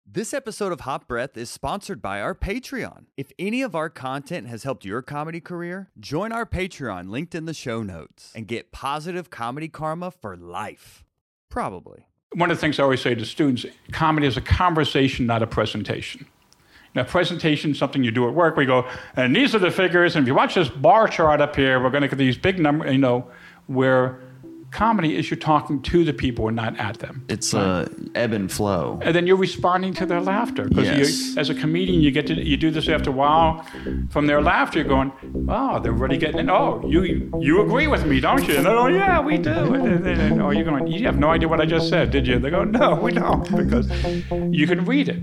This episode of Hot Breath is sponsored by our Patreon. If any of our content has helped your comedy career, join our Patreon linked in the show notes and get positive comedy karma for life. Probably. One of the things I always say to students, comedy is a conversation, not a presentation. Now, presentation is something you do at work. We go, and these are the figures, and if you watch this bar chart up here, we're going to get these big numbers, where comedy is you're talking to the people and not at them. It's ebb and flow. And then you're responding to their laughter. Because Yes. as a comedian, you do this after a while. From their laughter, you're going, oh, they're really getting it. Oh, you agree with me, don't you? And they're going, yeah, we do. Or you're going, you have no idea what I just said, did you? They go, no, we don't, because you can read it.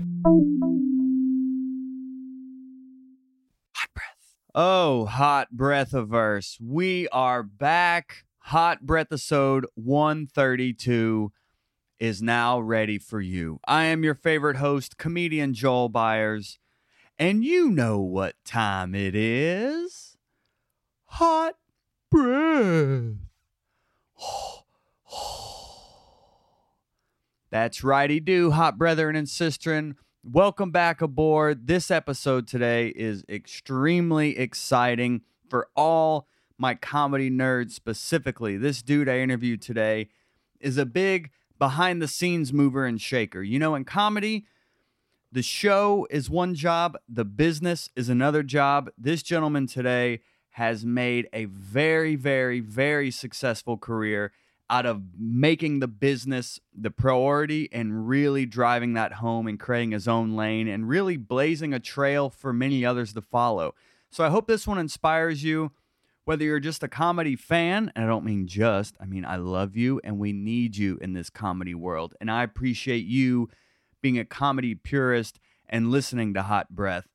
Hot breath. Oh, hot breathiverse. We are back. Hot Breath-isode 132 is now ready for you. I am your favorite host, comedian Joel Byers, and you know what time it is. Hot breath. That's righty-do, hot brethren and sistren. Welcome back aboard. This episode today is extremely exciting for all my comedy nerds specifically. This dude I interviewed today is a big behind-the-scenes mover and shaker. You know, in comedy, the show is one job, the business is another job. This gentleman today has made a very, very, very successful career out of making the business the priority and really driving that home and creating his own lane and really blazing a trail for many others to follow. So I hope this one inspires you. Whether you're just a comedy fan, and I don't mean just, I mean I love you and we need you in this comedy world. And I appreciate you being a comedy purist and listening to Hot Breath.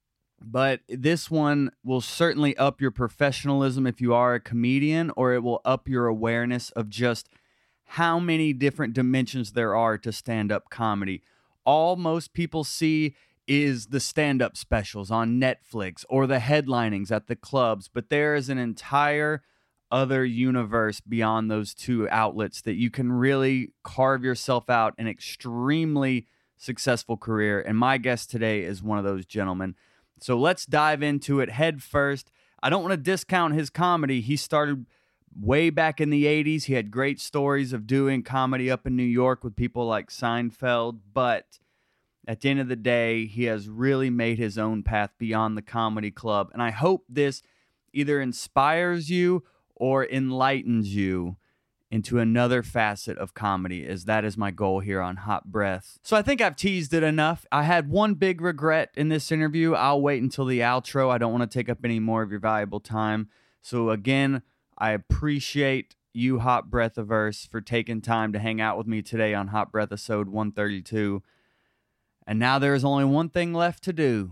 But this one will certainly up your professionalism if you are a comedian, or it will up your awareness of just how many different dimensions there are to stand-up comedy. All most people see is the stand-up specials on Netflix or the headlinings at the clubs, but there is an entire other universe beyond those two outlets that you can really carve yourself out an extremely successful career, and my guest today is one of those gentlemen. So let's dive into it head first. I don't want to discount his comedy. He started way back in the 80s. He had great stories of doing comedy up in New York with people like Seinfeld, but at the end of the day, he has really made his own path beyond the comedy club. And I hope this either inspires you or enlightens you into another facet of comedy, as that is my goal here on Hot Breath. So I think I've teased it enough. I had one big regret in this interview. I'll wait until the outro. I don't want to take up any more of your valuable time. So again, I appreciate you, Hot Breathiverse, for taking time to hang out with me today on Hot Breath-isode 132. And now there is only one thing left to do,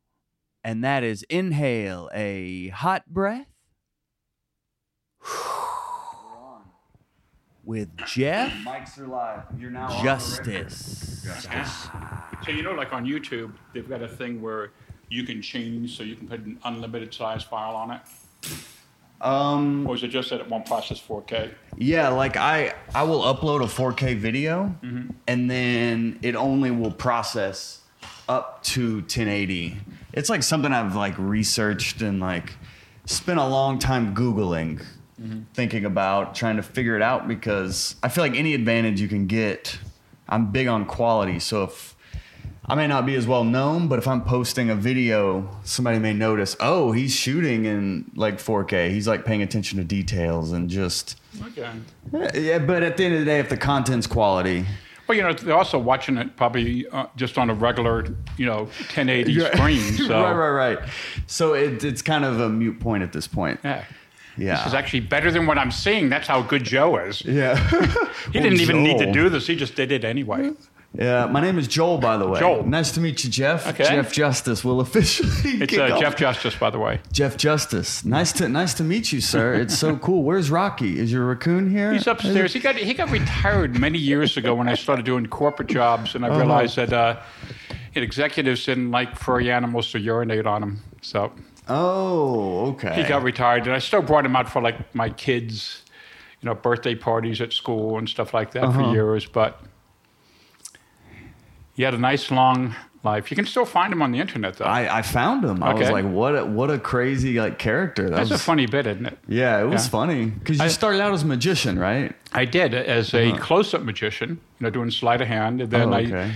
and that is inhale a hot breath with Jeff Mics are live. You're now Justice. So like on YouTube, they've got a thing where you can change, so you can put an unlimited size file on it. Or is it just that it won't process 4K? Yeah, like I will upload a 4K video, and then it only will process up to 1080. It's like something I've like researched and like spent a long time Googling, thinking about trying to figure it out, because I feel like any advantage you can get, I'm big on quality. So if I may not be as well known, but if I'm posting a video, somebody may notice, oh, he's shooting in like 4K. He's like paying attention to details and just... Okay. Yeah, but at the end of the day, if the content's quality... Well, they're also watching it probably just on a regular, 1080 screen. So. Right. So it's kind of a moot point at this point. Yeah. Yeah. This is actually better than what I'm seeing. That's how good Joe is. Yeah. He didn't even need to Joel. do this. He just did it anyway. Yeah, my name is Joel, by the way. Joel. Nice to meet you, Jeff. Okay. Jeff Justice will officially It's kick off. Jeff Justice, by the way. Jeff Justice. Nice to meet you, sir. It's so cool. Where's Rocky? Is your raccoon here? He's upstairs. He got retired many years ago when I started doing corporate jobs, and I realized that executives didn't like furry animals to urinate on them. So Oh, okay. he got retired, and I still brought him out for like my kids, birthday parties at school and stuff like that for years, but. He had a nice long life. You can still find him on the internet, though. I found him. I was Okay. like, what a crazy like character. That's a funny bit, isn't it? Yeah, it was Yeah. funny because you started out as a magician, right? I did as a close-up magician, doing sleight of hand, and then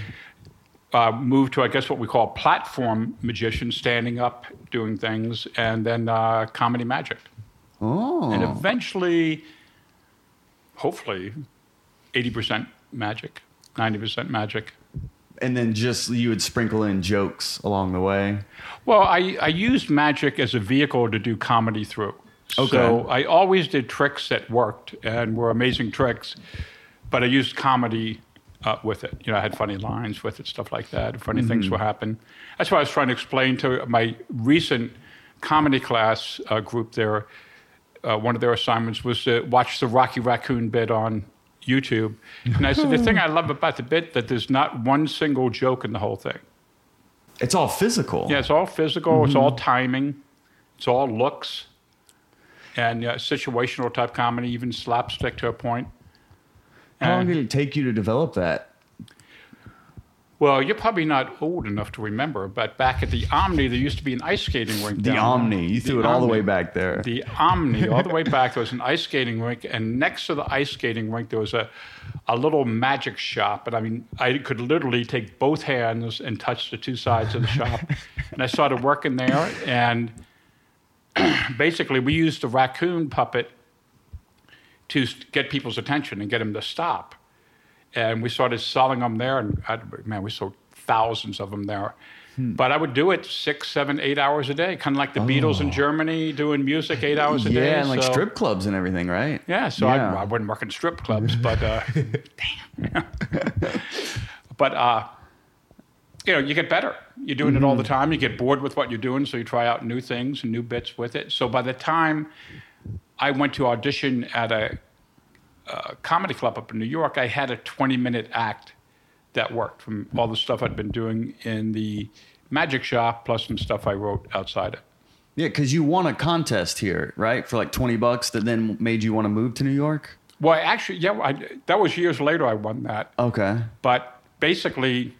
I moved to, I guess, what we call platform magician, standing up, doing things, and then comedy magic. Oh. And eventually, hopefully, 80% magic, 90% magic. And then just you would sprinkle in jokes along the way. Well, I used magic as a vehicle to do comedy through. Okay. So I always did tricks that worked and were amazing tricks, but I used comedy with it. I had funny lines with it, stuff like that. Funny things would happen. That's what I was trying to explain to my recent comedy class group there. One of their assignments was to watch the Rocky Raccoon bit on YouTube. And I said, the thing I love about the bit, that there's not one single joke in the whole thing. It's all physical. Yeah, it's all physical. It's all timing. It's all looks. And situational type comedy, even slapstick to a point. How long did it take you to develop that? Well, you're probably not old enough to remember, but back at the Omni, there used to be an ice skating rink. The Omni. You threw it all the way back there. The Omni, all the way back, there was an ice skating rink, and next to the ice skating rink, there was a little magic shop. And I mean, I could literally take both hands and touch the two sides of the shop. And I started working there, and basically, we used the raccoon puppet to get people's attention and get them to stop. And we started selling them there, and we sold thousands of them there. But I would do it 6, 7, 8 hours a day, kind of like the Beatles in Germany doing music 8 hours a day. Yeah, and like strip clubs and everything, right? Yeah, so Yeah. I wouldn't work in strip clubs, but damn. But you get better. You're doing it all the time. You get bored with what you're doing, so you try out new things and new bits with it. So by the time I went to audition at a comedy club up in New York, I had a 20-minute act that worked from all the stuff I'd been doing in the magic shop, plus some stuff I wrote outside it. Yeah, because you won a contest here, right? For like $20 that then made you want to move to New York? Well, actually, that was years later I won that. Okay. But basically,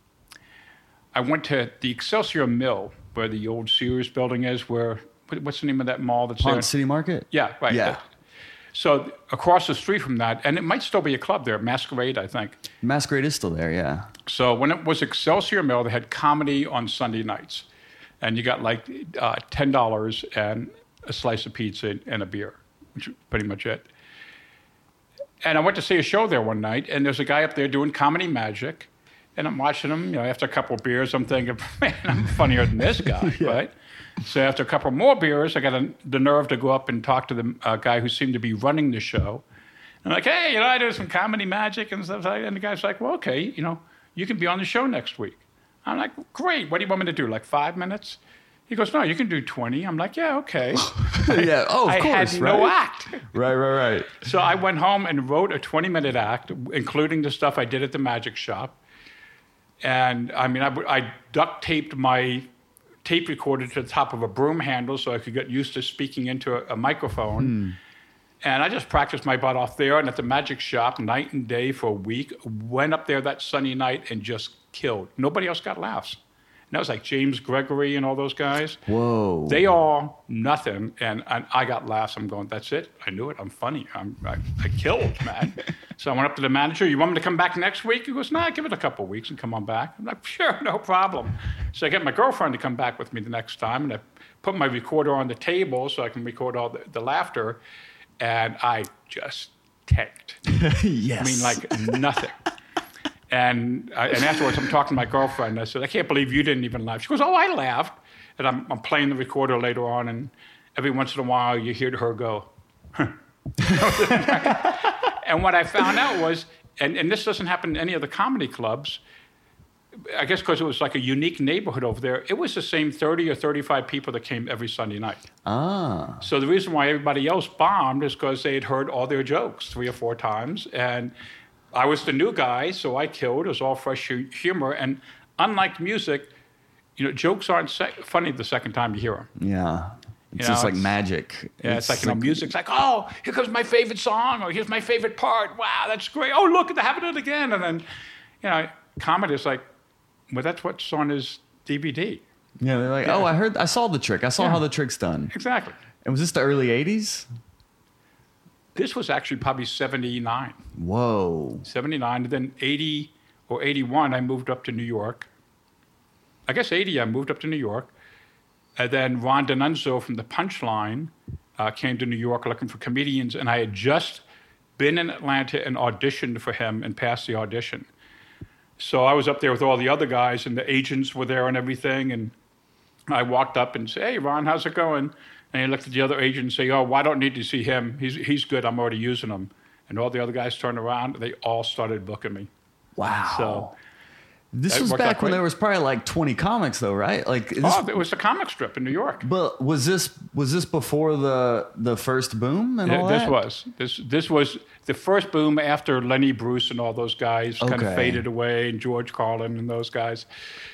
I went to the Excelsior Mill, where the old Sears building is, what's the name of that mall that's there? Ponce City Market? Yeah, right. Yeah. So across the street from that, and it might still be a club there, Masquerade, I think. Masquerade is still there, yeah. So when it was Excelsior Mill, they had comedy on Sunday nights. And you got like $10 and a slice of pizza and a beer, which is pretty much it. And I went to see a show there one night, and there's a guy up there doing comedy magic. And I'm watching him, after a couple of beers, I'm thinking, man, I'm funnier than this guy, right? So after a couple more beers, I got the nerve to go up and talk to the guy who seemed to be running the show. I'm like, hey, I do some comedy magic and stuff like that. And the guy's like, well, okay, you can be on the show next week. I'm like, great. What do you want me to do, like 5 minutes? He goes, no, you can do 20. I'm like, yeah, okay. Yeah, oh, of I course, had right? no act. Right. So I went home and wrote a 20-minute act, including the stuff I did at the magic shop. And I mean, I duct taped my tape recorder to the top of a broom handle so I could get used to speaking into a microphone. And I just practiced my butt off there and at the magic shop night and day for a week. Went up there that sunny night and just killed. Nobody else got laughs. And that was like James Gregory and all those guys. Whoa. They all nothing, and I got laughs. I'm going, that's it. I knew it. I'm funny. I killed, man. So I went up to the manager. You want me to come back next week? He goes, nah, give it a couple of weeks and come on back. I'm like, sure, no problem. So I get my girlfriend to come back with me the next time, and I put my recorder on the table so I can record all the laughter, and I just tanked. Yes. I mean, like nothing. And afterwards, I'm talking to my girlfriend. I said, I can't believe you didn't even laugh. She goes, oh, I laughed. And I'm playing the recorder later on, and every once in a while, you hear her go, huh. And what I found out was, and this doesn't happen in any of the comedy clubs, I guess because it was like a unique neighborhood over there, it was the same 30 or 35 people that came every Sunday night. Ah. So the reason why everybody else bombed is because they had heard all their jokes 3 or 4 times, and I was the new guy, so I killed. It was all fresh humor. And unlike music, jokes aren't funny the second time you hear them. Yeah. It's just like magic. Yeah, it's like, music's like, oh, here comes my favorite song, or here's my favorite part. Wow, that's great. Oh, look, they're having it again. And then, comedy is like, well, that's what's on his DVD. Yeah, they're like, oh, I saw the trick. I saw how the trick's done. Exactly. And was this the early 80s? This was actually probably 79. Whoa. 79, and then 80 or 81, I moved up to New York. I guess 80, I moved up to New York. And then Ron D'Annunzio from The Punchline came to New York looking for comedians, and I had just been in Atlanta and auditioned for him and passed the audition. So I was up there with all the other guys, and the agents were there and everything, and I walked up and said, hey, Ron, how's it going? And he looked at the other agent and said, oh, well, I don't need to see him. He's good. I'm already using him. And all the other guys turned around. They all started booking me. Wow. So this was back when there was probably like 20 comics, though, right? Like, it was a comic strip in New York. But was this before the first boom and all that? This was the first boom after Lenny Bruce and all those guys kind of faded away, and George Carlin and those guys.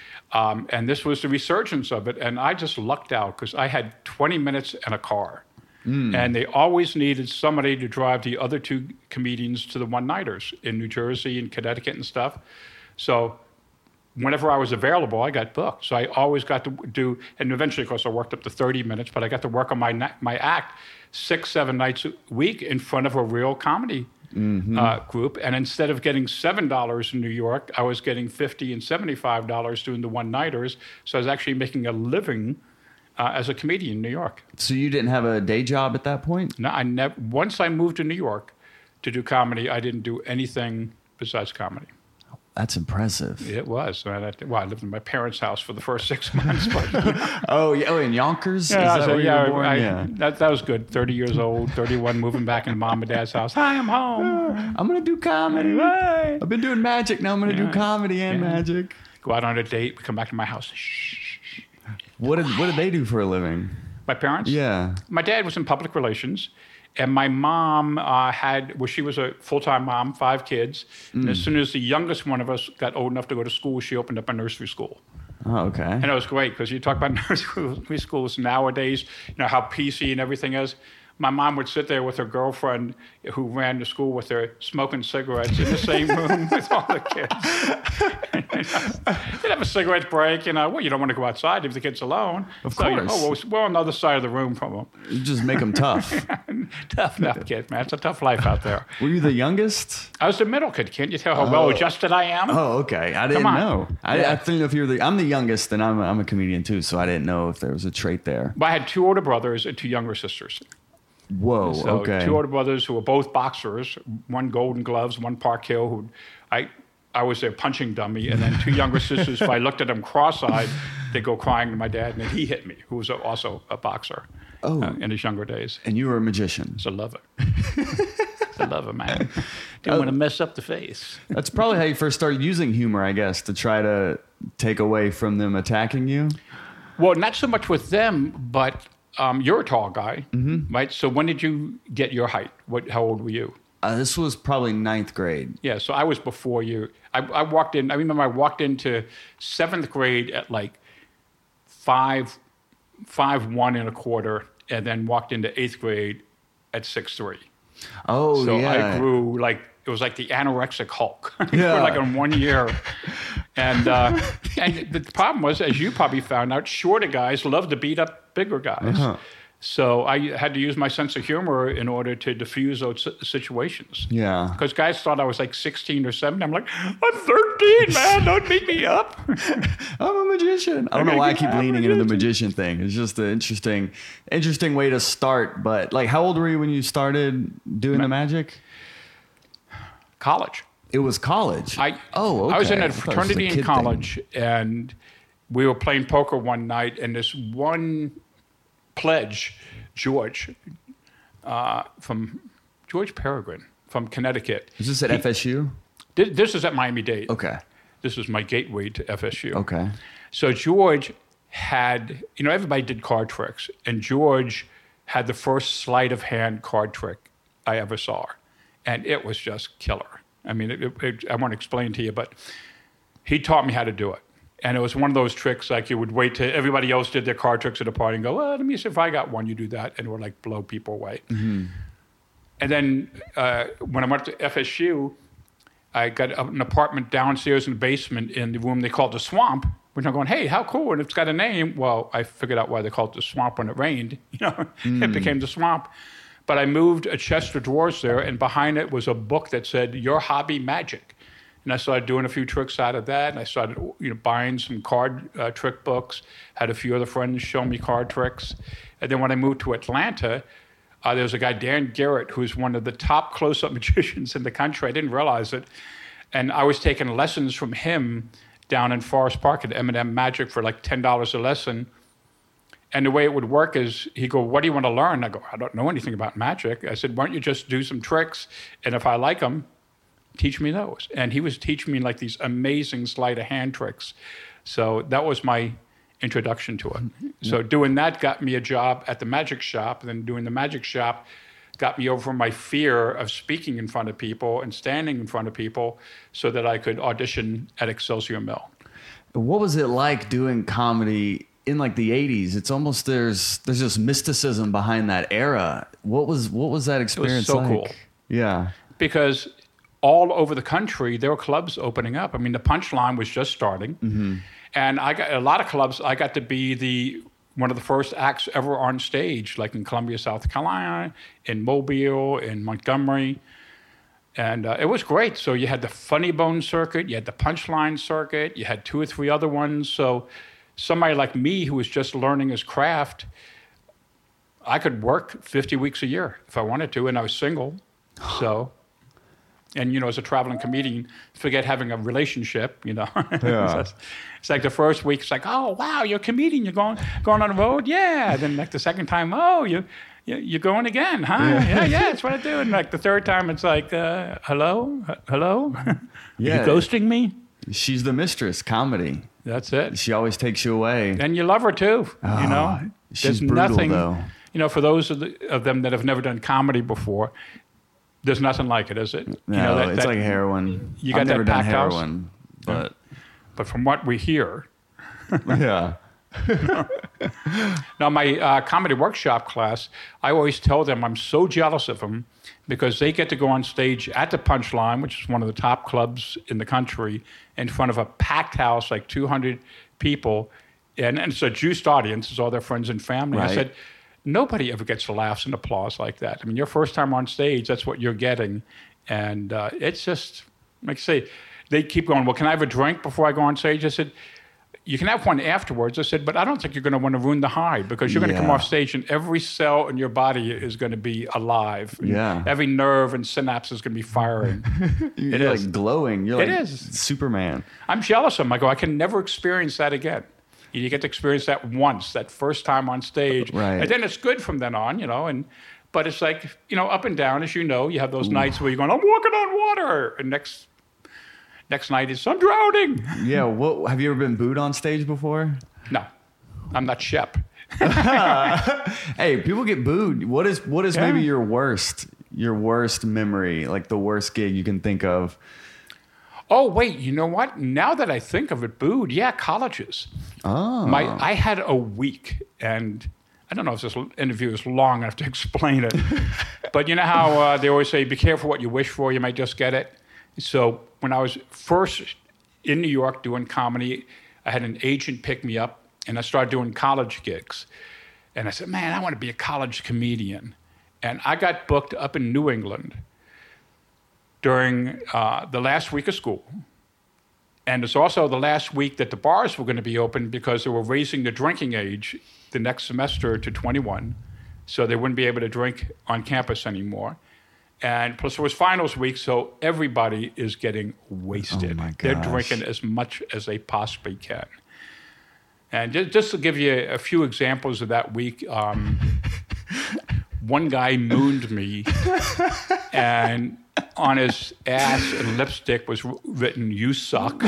And this was the resurgence of it. And I just lucked out because I had 20 minutes and a car. And they always needed somebody to drive the other two comedians to the one-nighters in New Jersey and Connecticut and stuff. So whenever I was available, I got booked. So I always got to do, and eventually, of course, I worked up to 30 minutes, but I got to work on my act 6-7 nights a week in front of a real comedy group. And instead of getting $7 in New York, I was getting $50 and $75 doing the one-nighters. So I was actually making a living as a comedian in New York. So you didn't have a day job at that point? No, I never. Once I moved to New York to do comedy, I didn't do anything besides comedy. That's impressive. It was. I lived in my parents' house for the first 6 months. But Oh, in Yonkers? yeah, Is that where you were born? That was good. 30 years old, 31, moving back into mom and dad's house. Hi, I'm home. I'm going to do comedy. Right. I've been doing magic. Now I'm going to do comedy and magic. Go out on a date. We come back to my house. Shh. What did they do for a living? My parents? Yeah. My dad was in public relations. And my mom she was a full-time mom, 5 kids. And as soon as the youngest one of us got old enough to go to school, she opened up a nursery school. Oh, okay. And it was great because you talk about nursery schools nowadays, how PC and everything is. My mom would sit there with her girlfriend who ran the school with her, smoking cigarettes in the same room with all the kids. They'd have a cigarette break, well, you don't want to go outside if the kid's alone. Of course. We're on the other side of the room from them. You just make them tough. Tough enough kids, man. It's a tough life out there. Were you the youngest? I was the middle kid. Can't you tell how well-adjusted I am? Oh, okay. I didn't know. I didn't know if you were I'm the youngest, and I'm a comedian, too, so I didn't know if there was a trait there. Well, I had 2 older brothers and 2 younger sisters. Whoa, So okay. 2 older brothers who were both boxers, one Golden Gloves, one Park Hill, who I was their punching dummy, and then 2 younger sisters, if I looked at them cross-eyed, they'd go crying to my dad, and then he hit me, who was also a boxer in his younger days. And you were a magician. It's a lover. It's a lover, man. Didn't want to mess up the face. That's probably how you first started using humor, I guess, to try to take away from them attacking you. Well, not so much with them, but you're a tall guy, right? So when did you get your height? How old were you? This was probably 9th grade. Yeah, so I was before you. I walked in. I remember I walked into 7th grade at like 5'1" and a quarter, and then walked into 8th grade at 6'3". Oh, so yeah. I grew it was like the anorexic Hulk. Yeah. For like in 1 year. And the problem was, as you probably found out, shorter guys love to beat up bigger guys. Uh-huh. So I had to use my sense of humor in order to diffuse those situations. Yeah. Because guys thought I was like 16 or 17. I'm like, I'm 13, man. Don't beat me up. I'm a magician. I don't know why I keep leaning into the magician thing. It's just an interesting way to start. But like, how old were you when you started doing the magic? College. It was college. Okay. I was in a fraternity in college, and we were playing poker one night, and this one pledge, George Peregrine from Connecticut. Is this at FSU? This is at Miami-Dade. Okay. This was my gateway to FSU. Okay. So George had, everybody did card tricks, and George had the first sleight of hand card trick I ever saw. And it was just killer. I mean, I won't explain to you, but he taught me how to do it. And it was one of those tricks, like you would wait till everybody else did their card tricks at a party and go, well, let me see if I got one, you do that. And it would like blow people away. Mm-hmm. And then when I went to FSU, I got an apartment downstairs in the basement in the room they called the Swamp. Which I'm going, hey, how cool, and it's got a name. Well, I figured out why they called it the Swamp when it rained. It became the Swamp. But I moved a chest of drawers there, and behind it was a book that said, Your Hobby Magic. And I started doing a few tricks out of that, and I started buying some card trick books, had a few other friends show me card tricks. And then when I moved to Atlanta, there was a guy, Dan Garrett, who's one of the top close-up magicians in the country. I didn't realize it. And I was taking lessons from him down in Forest Park at M&M Magic for like $10 a lesson. And the way it would work is he'd go, what do you want to learn? I go, I don't know anything about magic. I said, why don't you just do some tricks? And if I like them, teach me those. And he was teaching me like these amazing sleight of hand tricks. So that was my introduction to it. So doing that got me a job at the magic shop. And then doing the magic shop got me over my fear of speaking in front of people and standing in front of people so that I could audition at Excelsior Mill. What was it like doing comedy in like the 80s? It's almost there's this mysticism behind that era. What was that experience like? It was so like? Cool. Yeah. Because all over the country there were clubs opening up. I mean, the Punchline was just starting. Mm-hmm. And I got a lot of clubs. I got to be one of the first acts ever on stage, like in Columbia, South Carolina, in Mobile, in Montgomery. And it was great. So you had the Funny Bone circuit, you had the Punchline circuit, you had 2 or 3 other ones. So somebody like me who was just learning his craft, I could work 50 weeks a year if I wanted to, and I was single. So, and as a traveling comedian, forget having a relationship, Yeah. It's like the first week, it's like, oh, wow, you're a comedian, you're going on the road? Yeah. Then like the second time, oh, you're going again, huh? Yeah, that's what I do. And like the third time, it's like, hello? Yeah. You ghosting me? She's the mistress, comedy. That's it. She always takes you away. And you love her too, She's There's brutal, nothing, though. For those of them that have never done comedy before, there's nothing like it, is it? No, it's like heroin. You got I've never that done packed house? heroin, but But from what we hear, yeah. now my comedy workshop class, I always tell them I'm so jealous of them because they get to go on stage at the Punchline, which is one of the top clubs in the country, in front of a packed house, like 200 people, and it's a juiced audience, it's all their friends and family. Right. I said, nobody ever gets laughs and applause like that. I mean, your first time on stage, that's what you're getting. And it's just, like I say, they keep going, well, can I have a drink before I go on stage? I said, you can have one afterwards. I said, but I don't think you're going to want to ruin the high because you're going to come off stage and every cell in your body is going to be alive. Yeah. Every nerve and synapse is going to be firing. You're like glowing. You're like Superman. I'm jealous of them. I go, I can never experience that again. You get to experience that once, that first time on stage. Right. And then it's good from then on, but it's like, up and down, as you know. You have those nights where you're going, I'm walking on water. And next night is, I'm drowning. Yeah. Have you ever been booed on stage before? No, I'm not Shep. Hey, people get booed. What is maybe your worst memory, like the worst gig you can think of? Oh, wait, you know what? Now that I think of it, booed, colleges. Oh. I had a week, and I don't know if this interview is long enough to explain it, but you know how they always say, be careful what you wish for, you might just get it? So when I was first in New York doing comedy, I had an agent pick me up, and I started doing college gigs. And I said, man, I want to be a college comedian. And I got booked up in New England during the last week of school. And it's also the last week that the bars were going to be open because they were raising the drinking age the next semester to 21. So they wouldn't be able to drink on campus anymore. And plus it was finals week, so everybody is getting wasted. Oh my gosh. They're drinking as much as they possibly can. And just to give you a few examples of that week, one guy mooned me, and on his ass and lipstick was written, "You suck."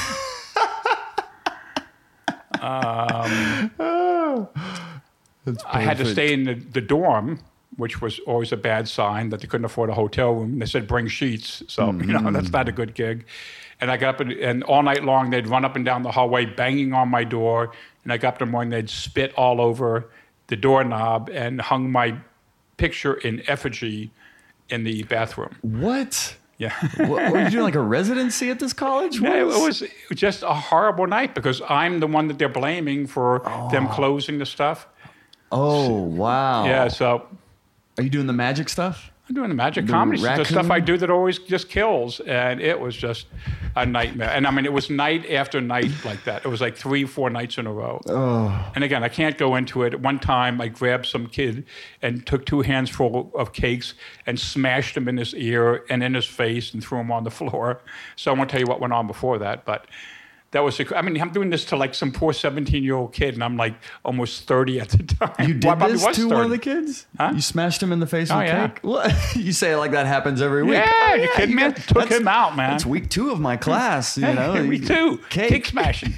I had to stay in the dorm, which was always a bad sign that they couldn't afford a hotel room. They said, bring sheets. So, that's not a good gig. And I got up, and all night long, they'd run up and down the hallway, banging on my door. And I got up in the morning, they'd spit all over the doorknob and hung my picture in effigy in the bathroom. What? Yeah. Were you doing like a residency at this college? Yeah, it was just a horrible night because I'm the one that they're blaming for them closing the stuff. Oh, wow. Yeah, so Are you doing the magic stuff? I'm doing the magic The comedy, the stuff I raccoon? do that always just kills, and it was just a nightmare. And I mean, it was night after night like that. It was like 3-4 nights in a row. Oh. And again, I can't go into it. One time, I grabbed some kid and took 2 hands full of cakes and smashed them in his ear and in his face and threw him on the floor. So I won't tell you what went on before that, but that was. I mean, I'm doing this to like some poor 17-year-old kid, and I'm like almost 30 at the time. You did Well, I probably this was to 30. one of the kids? Huh? You smashed him in the face Oh, with yeah. cake? What? You say it like that happens every week. Yeah, Oh, you kidding me? got- Took that's- him out, man. That's week 2 of my class, you know. Me too. Cake. Cake smashing.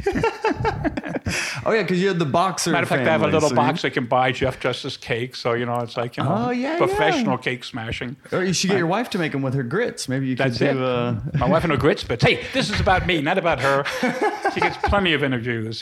Oh, yeah, because you had the boxer Matter of fact, I have a family, little so box I can buy Jeff Justice cake. So, you know, it's like, you know, Oh, yeah, professional yeah. cake smashing. Or you should get your wife to make them with her grits. Maybe you could That's do it. My wife and her grits bits. Hey, this is about me, not about her. She gets plenty of interviews.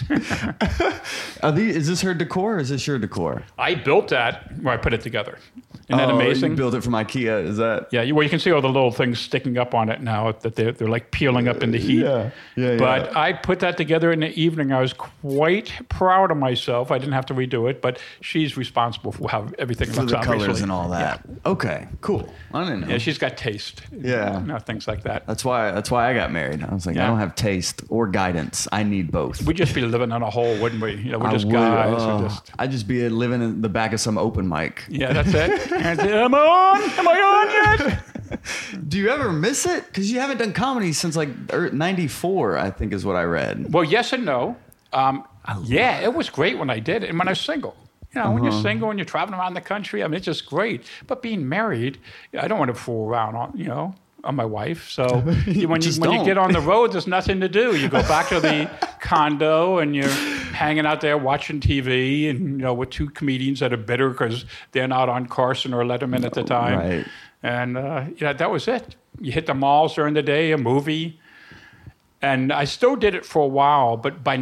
Is this her decor or is this your decor? I built that where I put it together. Isn't that amazing? You built it from IKEA. Is that? Yeah, well, you can see all the little things sticking up on it now that they're like peeling up in the heat. Yeah. But I put that together in the evening. I was quite proud of myself. I didn't have to redo it, but she's responsible for how everything For looks. the obviously. colors and all that. Okay, cool. I didn't know. Yeah, she's got taste. Yeah. You know, things like that. That's why I got married. I was like, I Yeah. don't have taste or guidance. I need both. We'd just be living in a hole, wouldn't we? You know, we're I just would, guys. Who just, I'd just be living in the back of some open mic. yeah, that's it. And say, Am I on? Am I on yet? Do you ever miss it? Because you haven't done comedy since like '94, I think is what I read. Well, yes and no. Yeah, it was great when I did it, and when I was single. You know, when you're single and you're traveling around the country, I mean, it's just great. But being married, I don't want to fool around on my wife. So when you don't. get on the road, there's nothing to do. You go back to the condo and you're hanging out there watching TV, and with 2 comedians that are bitter because they're not on Carson or Letterman at the time. Right. And that was it. You hit the malls during the day, a movie. And I still did it for a while, but by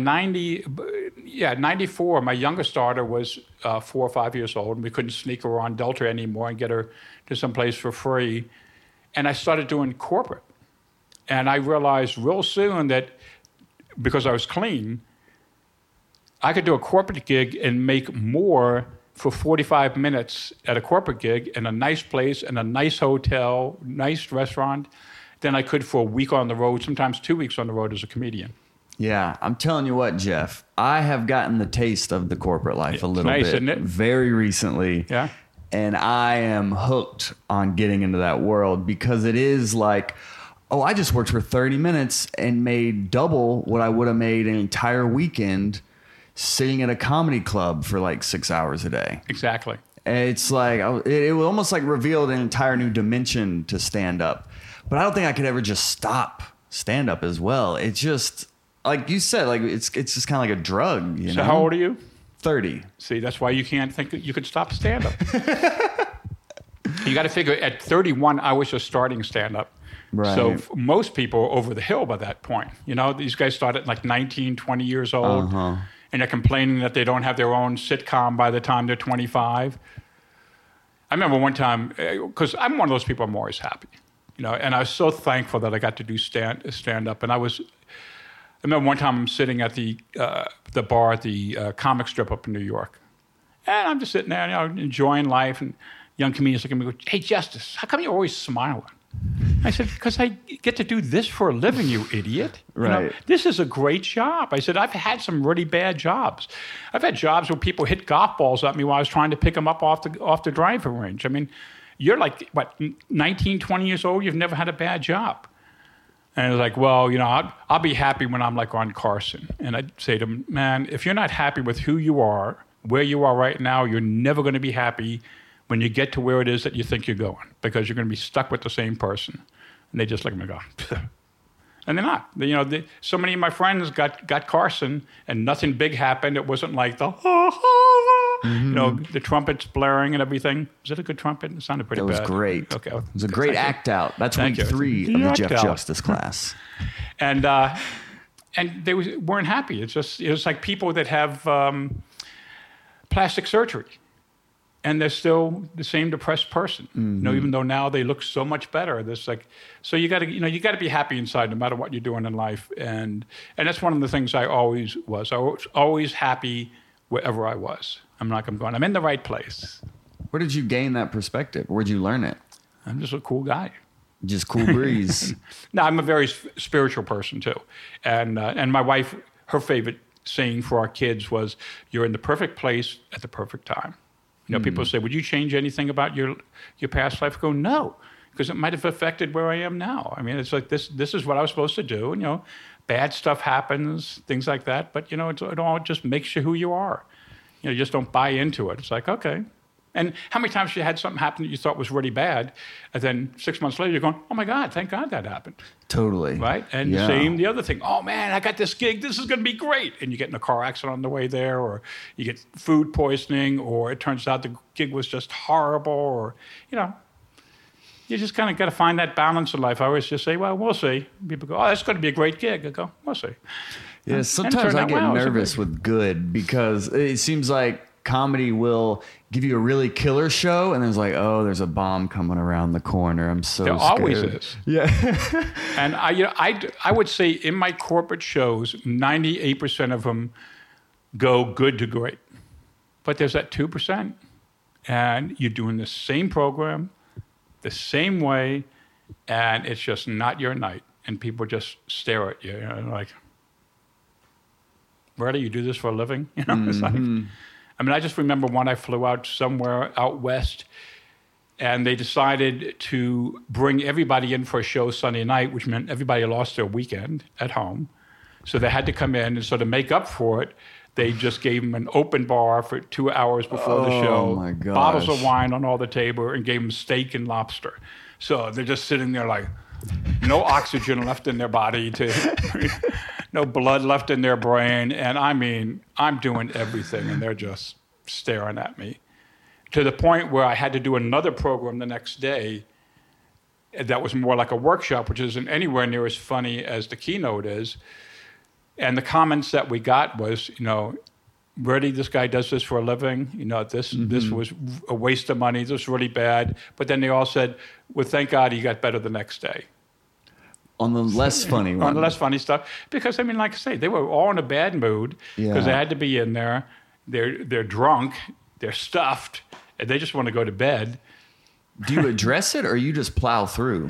94, my youngest daughter was 4 or 5 years old, and we couldn't sneak her on Delta anymore and get her to someplace for free. And I started doing corporate. And I realized real soon that because I was clean, I could do a corporate gig and make more for 45 minutes at a corporate gig in a nice place, in a nice hotel, nice restaurant, than I could for a week on the road, sometimes 2 weeks on the road as a comedian. Yeah, I'm telling you what, Jeff. I have gotten the taste of the corporate life a little nice, bit isn't it? very recently. Yeah. And I am hooked on getting into that world because it is like, oh, I just worked for 30 minutes and made double what I would have made an entire weekend sitting at a comedy club for like 6 hours a day. Exactly. It's like, it was almost like revealed an entire new dimension to stand up. But I don't think I could ever just stop stand up as well. It's just, like you said, like it's just kind of like a drug. You So know? how old are you? 30. See, that's why you can't think that you could stop stand-up. You got to figure at 31, I was just starting stand-up. Right. So most people are over the hill by that point. These guys start at like 19, 20 years old, and they're complaining that they don't have their own sitcom by the time they're 25. I remember one time, because I'm one of those people, I'm always happy. And I was so thankful that I got to do stand-up. And I remember one time I'm sitting at the bar at the comic strip up in New York. And I'm just sitting there, enjoying life. And young comedians look at me and go, "Hey, Justice, how come you're always smiling?" I said, "Because I get to do this for a living, you idiot. Right. This is a great job." I said, "I've had some really bad jobs. I've had jobs where people hit golf balls at me while I was trying to pick them up off the driving range. I mean, you're like, 19, 20 years old? You've never had a bad job." And it's like, well, I'll be happy when I'm like on Carson. And I'd say to them, man, if you're not happy with who you are, where you are right now, you're never going to be happy when you get to where it is that you think you're going, because you're going to be stuck with the same person. And they just look at me and go, and they're not. So many of my friends got Carson and nothing big happened. It wasn't like the, the trumpets blaring and everything. Was it a good trumpet? It sounded pretty bad. It was great. Okay. It was a great act out. That's Thank week you. 3 of The the act Jeff out. Justice class. And they weren't happy. It was like people that have plastic surgery. and they're still the same depressed person. You know, even though now they look so much better. There's like, so you got to be happy inside no matter what you're doing in life, and that's one of the things I always was. I was always happy wherever I was. I'm in the right place. Where did you gain that perspective? Where'd you learn it? I'm just a cool guy. Just cool breeze. No, I'm a very spiritual person too, and my wife, her favorite saying for our kids was, "You're in the perfect place at the perfect time." You know, people say, "Would you change anything about your past life?" I go, "No," because it might have affected where I am now. I mean, it's like this is what I was supposed to do, and bad stuff happens, things like that. But it all just makes you who you are. You just don't buy into it. It's like, okay. And how many times you had something happen that you thought was really bad, and then 6 months later you're going, "Oh my God, thank God that happened." Totally. Right? And the other thing, "Oh man, I got this gig, this is going to be great." And you get in a car accident on the way there, or you get food poisoning, or it turns out the gig was just horrible, or, you just kind of got to find that balance in life. I always just say, "Well, we'll see." People go, "Oh, that's going to be a great gig." I go, "We'll see." Yeah, sometimes I get nervous with good because it seems like comedy will give you a really killer show, and there's like, oh, there's a bomb coming around the corner. I'm so there scared. Always is. Yeah. And I would say in my corporate shows, 98% of them go good to great. But there's that 2%, and you're doing the same program, the same way, and it's just not your night. And people just stare at you, like, "Really, you do this for a living?" It's like, I just remember when I flew out somewhere out west, and they decided to bring everybody in for a show Sunday night, which meant everybody lost their weekend at home. So they had to come in, and so to make up for it, they just gave them an open bar for 2 hours before the show, my gosh. bottles of wine on all the table, and gave them steak and lobster. So they're just sitting there like, no oxygen left in their body, no blood left in their brain. And I mean, I'm doing everything, and they're just staring at me. To the point where I had to do another program the next day that was more like a workshop, which isn't anywhere near as funny as the keynote is. And the comments that we got was, "Really, this guy does this for a living? This was a waste of money. This was really bad." But then they all said, "Well, thank God he got better the next day." On the less funny one. On the less funny stuff. Because, like I say, they were all in a bad mood because they had to be in there. They're drunk. They're stuffed. And they just want to go to bed. Do you address it, or you just plow through?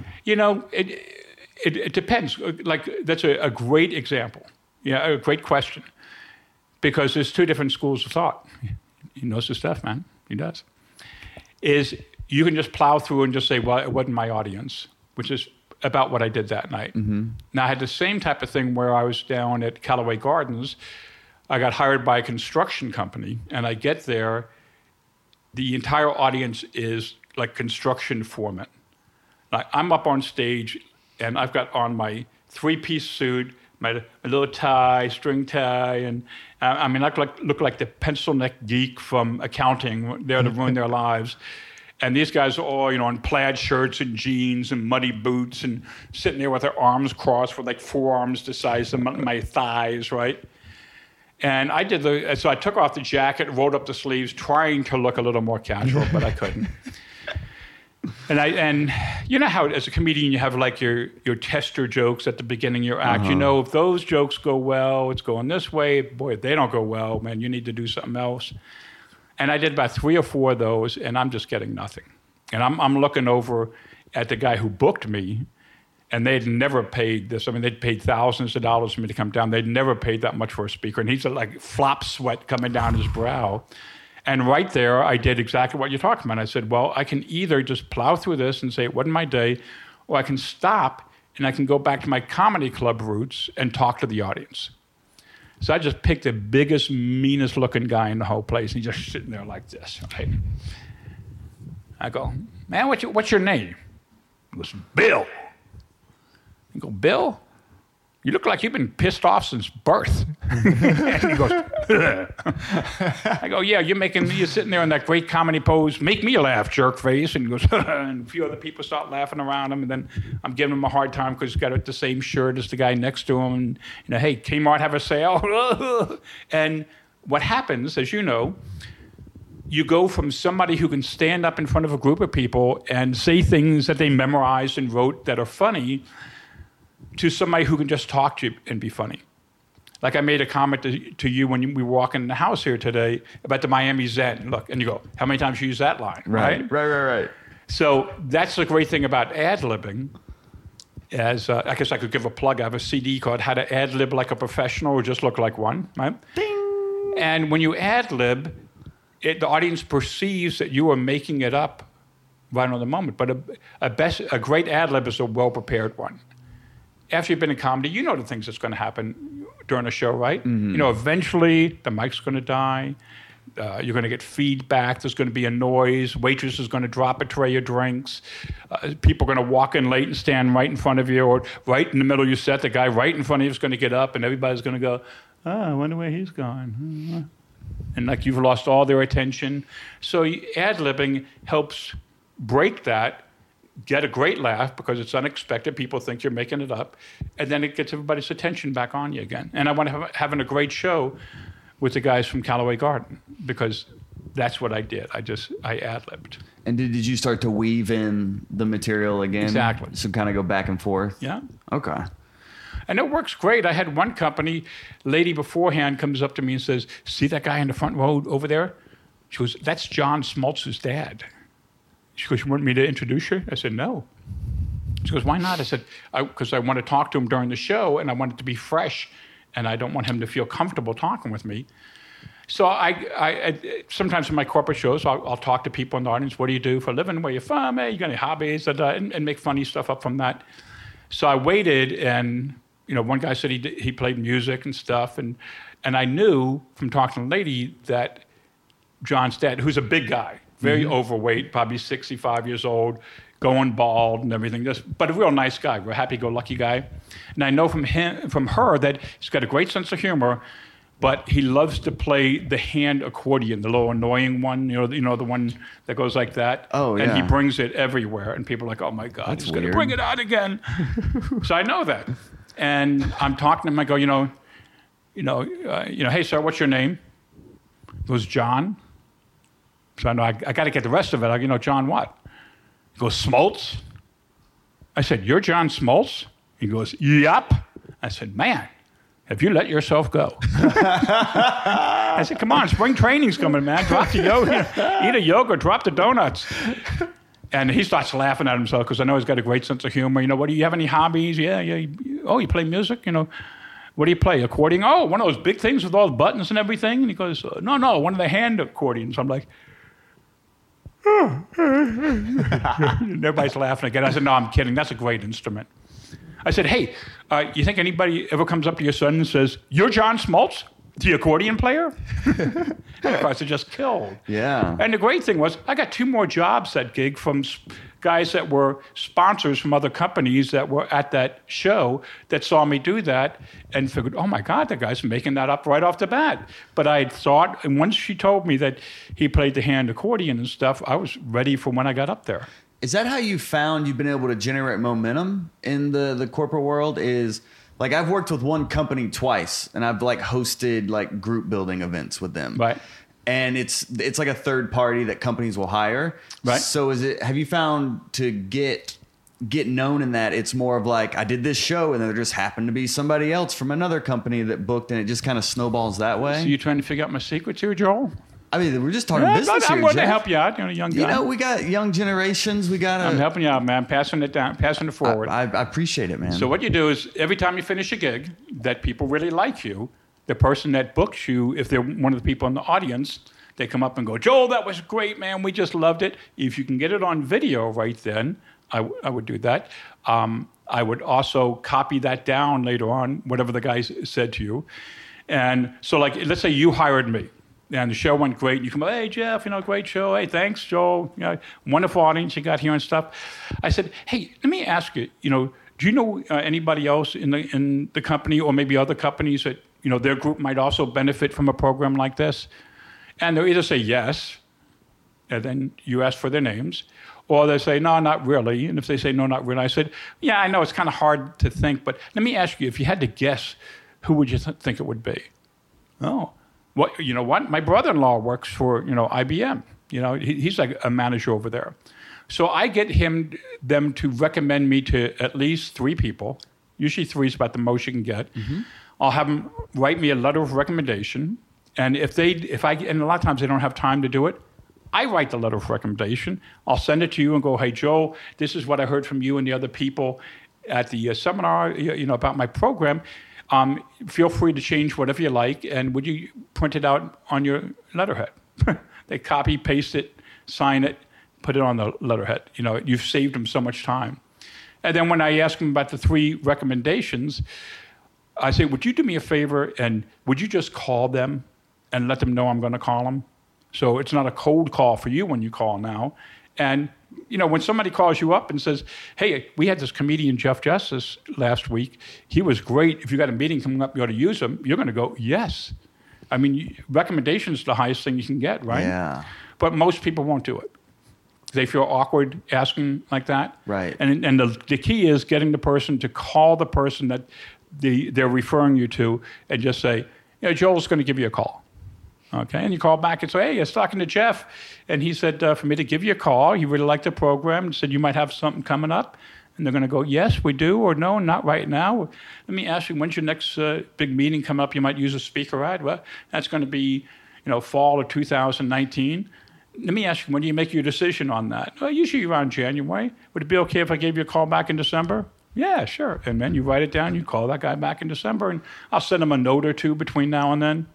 It depends. Like, that's a great example. A great question. Because there's two different schools of thought. He knows his stuff, man. He does. Is you can just plow through and just say, "Well, it wasn't my audience," which is about what I did that night. Now, I had the same type of thing where I was down at Callaway Gardens. I got hired by a construction company, and I get there. The entire audience is like construction foremen. Like, I'm up on stage, and I've got on my 3-piece suit, my little tie, string tie, and I look like the pencil neck geek from accounting there to ruin their lives. And these guys are all, in plaid shirts and jeans and muddy boots and sitting there with their arms crossed with like forearms the size of my thighs, right? And so I took off the jacket, rolled up the sleeves, trying to look a little more casual, but I couldn't. And you know how as a comedian you have like your tester jokes at the beginning of your act. If those jokes go well, it's going this way. Boy, if they don't go well, man, you need to do something else. And I did about 3 or 4 of those, and I'm just getting nothing. And I'm looking over at the guy who booked me, and they'd never paid this. They'd paid thousands of dollars for me to come down. They'd never paid that much for a speaker. And he's like flop sweat coming down his brow. And right there, I did exactly what you're talking about. I said, well, I can either just plow through this and say it wasn't my day, or I can stop and I can go back to my comedy club roots and talk to the audience. So I just picked the biggest, meanest looking guy in the whole place, and he's just sitting there like this, right? I go, "Man, what's your name?" He goes, "Bill." I go, "Bill? You look like you've been pissed off since birth." And he goes, I go, "Yeah, you're sitting there in that great comedy pose. Make me laugh, jerk face." And he goes, and a few other people start laughing around him. And then I'm giving him a hard time because he's got the same shirt as the guy next to him. And, "Hey, Kmart have a sale?" And what happens, as you know, you go from somebody who can stand up in front of a group of people and say things that they memorized and wrote that are funny to somebody who can just talk to you and be funny. Like I made a comment to you when we were walking in the house here today about the Miami Zen. Look, and you go, how many times you use that line? Right. So that's the great thing about ad-libbing. As I guess I could give a plug. I have a CD called How to Ad-Lib Like a Professional or Just Look Like One. Right? Ding. And when you ad-lib, the audience perceives that you are making it up right on the moment. But a great ad-lib is a well-prepared one. After you've been in comedy, you know the things that's going to happen during a show, right? Mm-hmm. You know, eventually the mic's going to die. You're going to get feedback. There's going to be a noise. Waitress is going to drop a tray of drinks. People are going to walk in late and stand right in front of you, or right in the middle of your set, the guy right in front of you is going to get up, and everybody's going to go, oh, I wonder where he's gone. And like you've lost all their attention. So ad-libbing helps break that, get a great laugh because it's unexpected. People think you're making it up. And then it gets everybody's attention back on you again. And I want to having a great show with the guys from Callaway Garden because that's what I did. I ad-libbed. And did you start to weave in the material again? Exactly. So kind of go back and forth? Yeah. Okay. And it works great. I had one company, lady beforehand comes up to me and says, see that guy in the front row over there? She goes, that's John Smoltz's dad. She goes, you want me to introduce you? I said, no. She goes, why not? I said, because I want to talk to him during the show, and I want it to be fresh, and I don't want him to feel comfortable talking with me. So I sometimes in my corporate shows, I'll talk to people in the audience. What do you do for a living? Where you from? Hey, you got any hobbies? And make funny stuff up from that. So I waited, and one guy said he played music and stuff, and I knew from talking to the lady that John's dad, who's a big guy, very overweight, probably 65 years old, going bald and everything, but a real nice guy, real happy-go-lucky guy. And I know from her that he's got a great sense of humor, but he loves to play the hand accordion, the little annoying one, the one that goes like that. Oh, yeah. And he brings it everywhere, and people are like, oh my God, That's he's going to weird. bring it out again. So I know that. And I'm talking to him, I go, hey, sir, what's your name? He goes, John. So I know I got to get the rest of it. I go, John what? He goes, Smoltz. I said, you're John Smoltz? He goes, yep. I said, man, have you let yourself go? I said, come on, spring training's coming, man. Drop the yoga, eat a yogurt, drop the donuts. And he starts laughing at himself because I know he's got a great sense of humor. What do you have any hobbies? Yeah. Oh, you play music? What do you play? Accordion? Oh, one of those big things with all the buttons and everything? And he goes, no, one of the hand accordions. I'm like, and everybody's laughing again. I said, no, I'm kidding. That's a great instrument. I said, hey, you think anybody ever comes up to your son and says, you're John Smoltz, the accordion player? And of course, it just killed. Yeah. And the great thing was, I got 2 more jobs that gig from guys that were sponsors from other companies that were at that show that saw me do that and figured, oh my God, the guy's making that up right off the bat. But I thought, and once she told me that he played the hand accordion and stuff, I was ready for when I got up there. Is that how you found you've been able to generate momentum in the corporate world? Is like I've worked with one company twice, and I've hosted group building events with them. Right. And it's like a third party that companies will hire. Right. So have you found to get known in that it's more of like I did this show and there just happened to be somebody else from another company that booked and it just kind of snowballs that way? So you trying to figure out my secrets here, Joel? I mean, we're just talking business here, I'm going to Jeff. help you out. You're a young guy. We got young generations. I'm helping you out, man. Passing it forward. I appreciate it, man. So what you do is every time you finish a gig that people really like you, the person that books you, if they're one of the people in the audience, they come up and go, Joel, that was great, man. We just loved it. If you can get it on video right then, I would do that. I would also copy that down later on, whatever the guy said to you. And so let's say you hired me. And the show went great. And you come up, hey, Jeff, great show. Hey, thanks, Joel. Wonderful audience you got here and stuff. I said, hey, let me ask you, do you know anybody else in the company or maybe other companies that, their group might also benefit from a program like this? And they'll either say yes, and then you ask for their names, or they say, no, not really. And if they say, no, not really, I said, yeah, I know it's kind of hard to think, but let me ask you, if you had to guess, who would you think it would be? Oh. What you know? What my brother-in-law works for IBM. He's like a manager over there. So I get them to recommend me to at least 3 people. Usually 3 is about the most you can get. Mm-hmm. I'll have them write me a letter of recommendation, and and a lot of times they don't have time to do it. I write the letter of recommendation. I'll send it to you and go, hey, Joel, this is what I heard from you and the other people at the seminar, about my program. Feel free to change whatever you like, and would you print it out on your letterhead? They copy, paste it, sign it, put it on the letterhead. You've saved them so much time. And then when I ask them about the 3 recommendations, I say, would you do me a favor and would you just call them and let them know I'm going to call them? So it's not a cold call for you when you call now. And, when somebody calls you up and says, hey, we had this comedian, Jeff Justice, last week. He was great. If you got a meeting coming up, you ought to use him. You're going to go, yes. I mean, recommendations are the highest thing you can get, right? Yeah. But most people won't do it. They feel awkward asking like that. Right. And the key is getting the person to call the person that they're referring you to and just say, Joel's going to give you a call. Okay, and you call back and say, hey, I was talking to Jeff, and he said for me to give you a call. He really liked the program and said you might have something coming up. And they're going to go, yes, we do, or no, not right now. Let me ask you, when's your next big meeting come up? You might use a speaker ad. Well, that's going to be, fall of 2019. Let me ask you, when do you make your decision on that? Well, usually around January. Would it be okay if I gave you a call back in December? Yeah, sure. And then you write it down, you call that guy back in December, and I'll send him a note or 2 between now and then.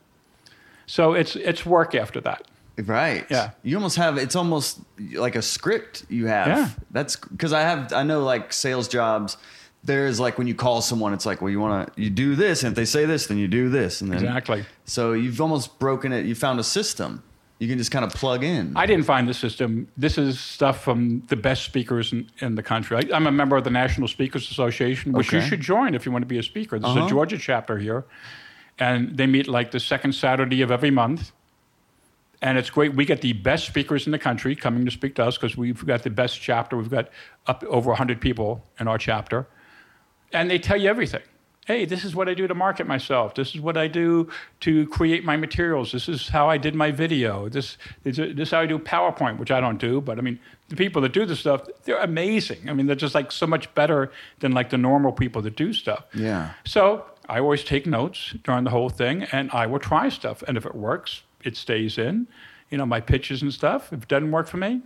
So it's work after that. Right. Yeah. You almost have, it's almost like a script you have. Yeah. That's because I know like sales jobs, there's like when you call someone, it's like, well, you do this. And if they say this, then you do this. And then, Exactly. So you've almost broken it. You found a system. You can just kind of plug in. I didn't find the system. This is stuff from the best speakers in the country. I'm a member of the National Speakers Association, which you should join if you want to be a speaker. There's a Georgia chapter here. And they meet like the second Saturday of every month. And it's great. We get the best speakers in the country coming to speak to us because we've got the best chapter. We've got up over 100 people in our chapter. And they tell you everything. Hey, this is what I do to market myself. This is what I do to create my materials. This is how I did my video. This is how I do PowerPoint, which I don't do. But, I mean, the people that do this stuff, they're amazing. I mean, they're just like so much better than like the normal people that do stuff. Yeah. So I always take notes during the whole thing, and I will try stuff. And if it works, it stays in. My pitches and stuff. If it doesn't work for me,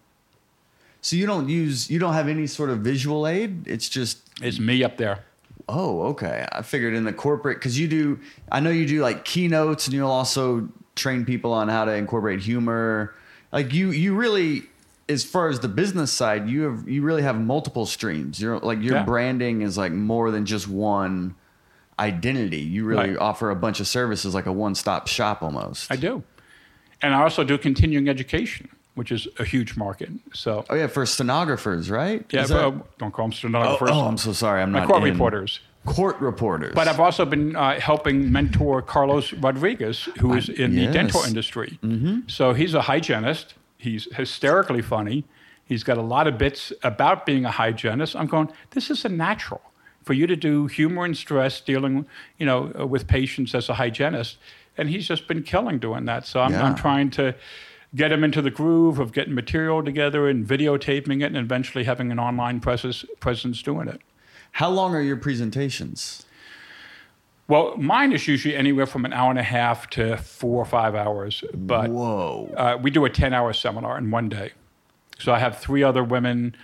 So you don't have any sort of visual aid? It's me up there. Oh, okay. I figured in the corporate, because I know you do like keynotes, and you'll also train people on how to incorporate humor. Like you really, as far as the business side, you really have multiple streams. Your branding is like more than just one identity. You really offer a bunch of services, like a one-stop shop almost. I do. And I also do continuing education, which is a huge market. So. Oh yeah, for stenographers, right? Yeah, don't call them stenographers. Oh, I'm so sorry. I'm not court reporters. Court reporters. But I've also been helping mentor Carlos Rodriguez, who is in the dental industry. Mm-hmm. So he's a hygienist. He's hysterically funny. He's got a lot of bits about being a hygienist. I'm going, this is a natural for you to do humor and stress dealing, with patients as a hygienist. And he's just been killing doing that. So I'm trying to get him into the groove of getting material together and videotaping it and eventually having an online presence doing it. How long are your presentations? Well, mine is usually anywhere from an hour and a half to 4 or 5 hours. But whoa. We do a 10-hour seminar in one day. So I have 2 other women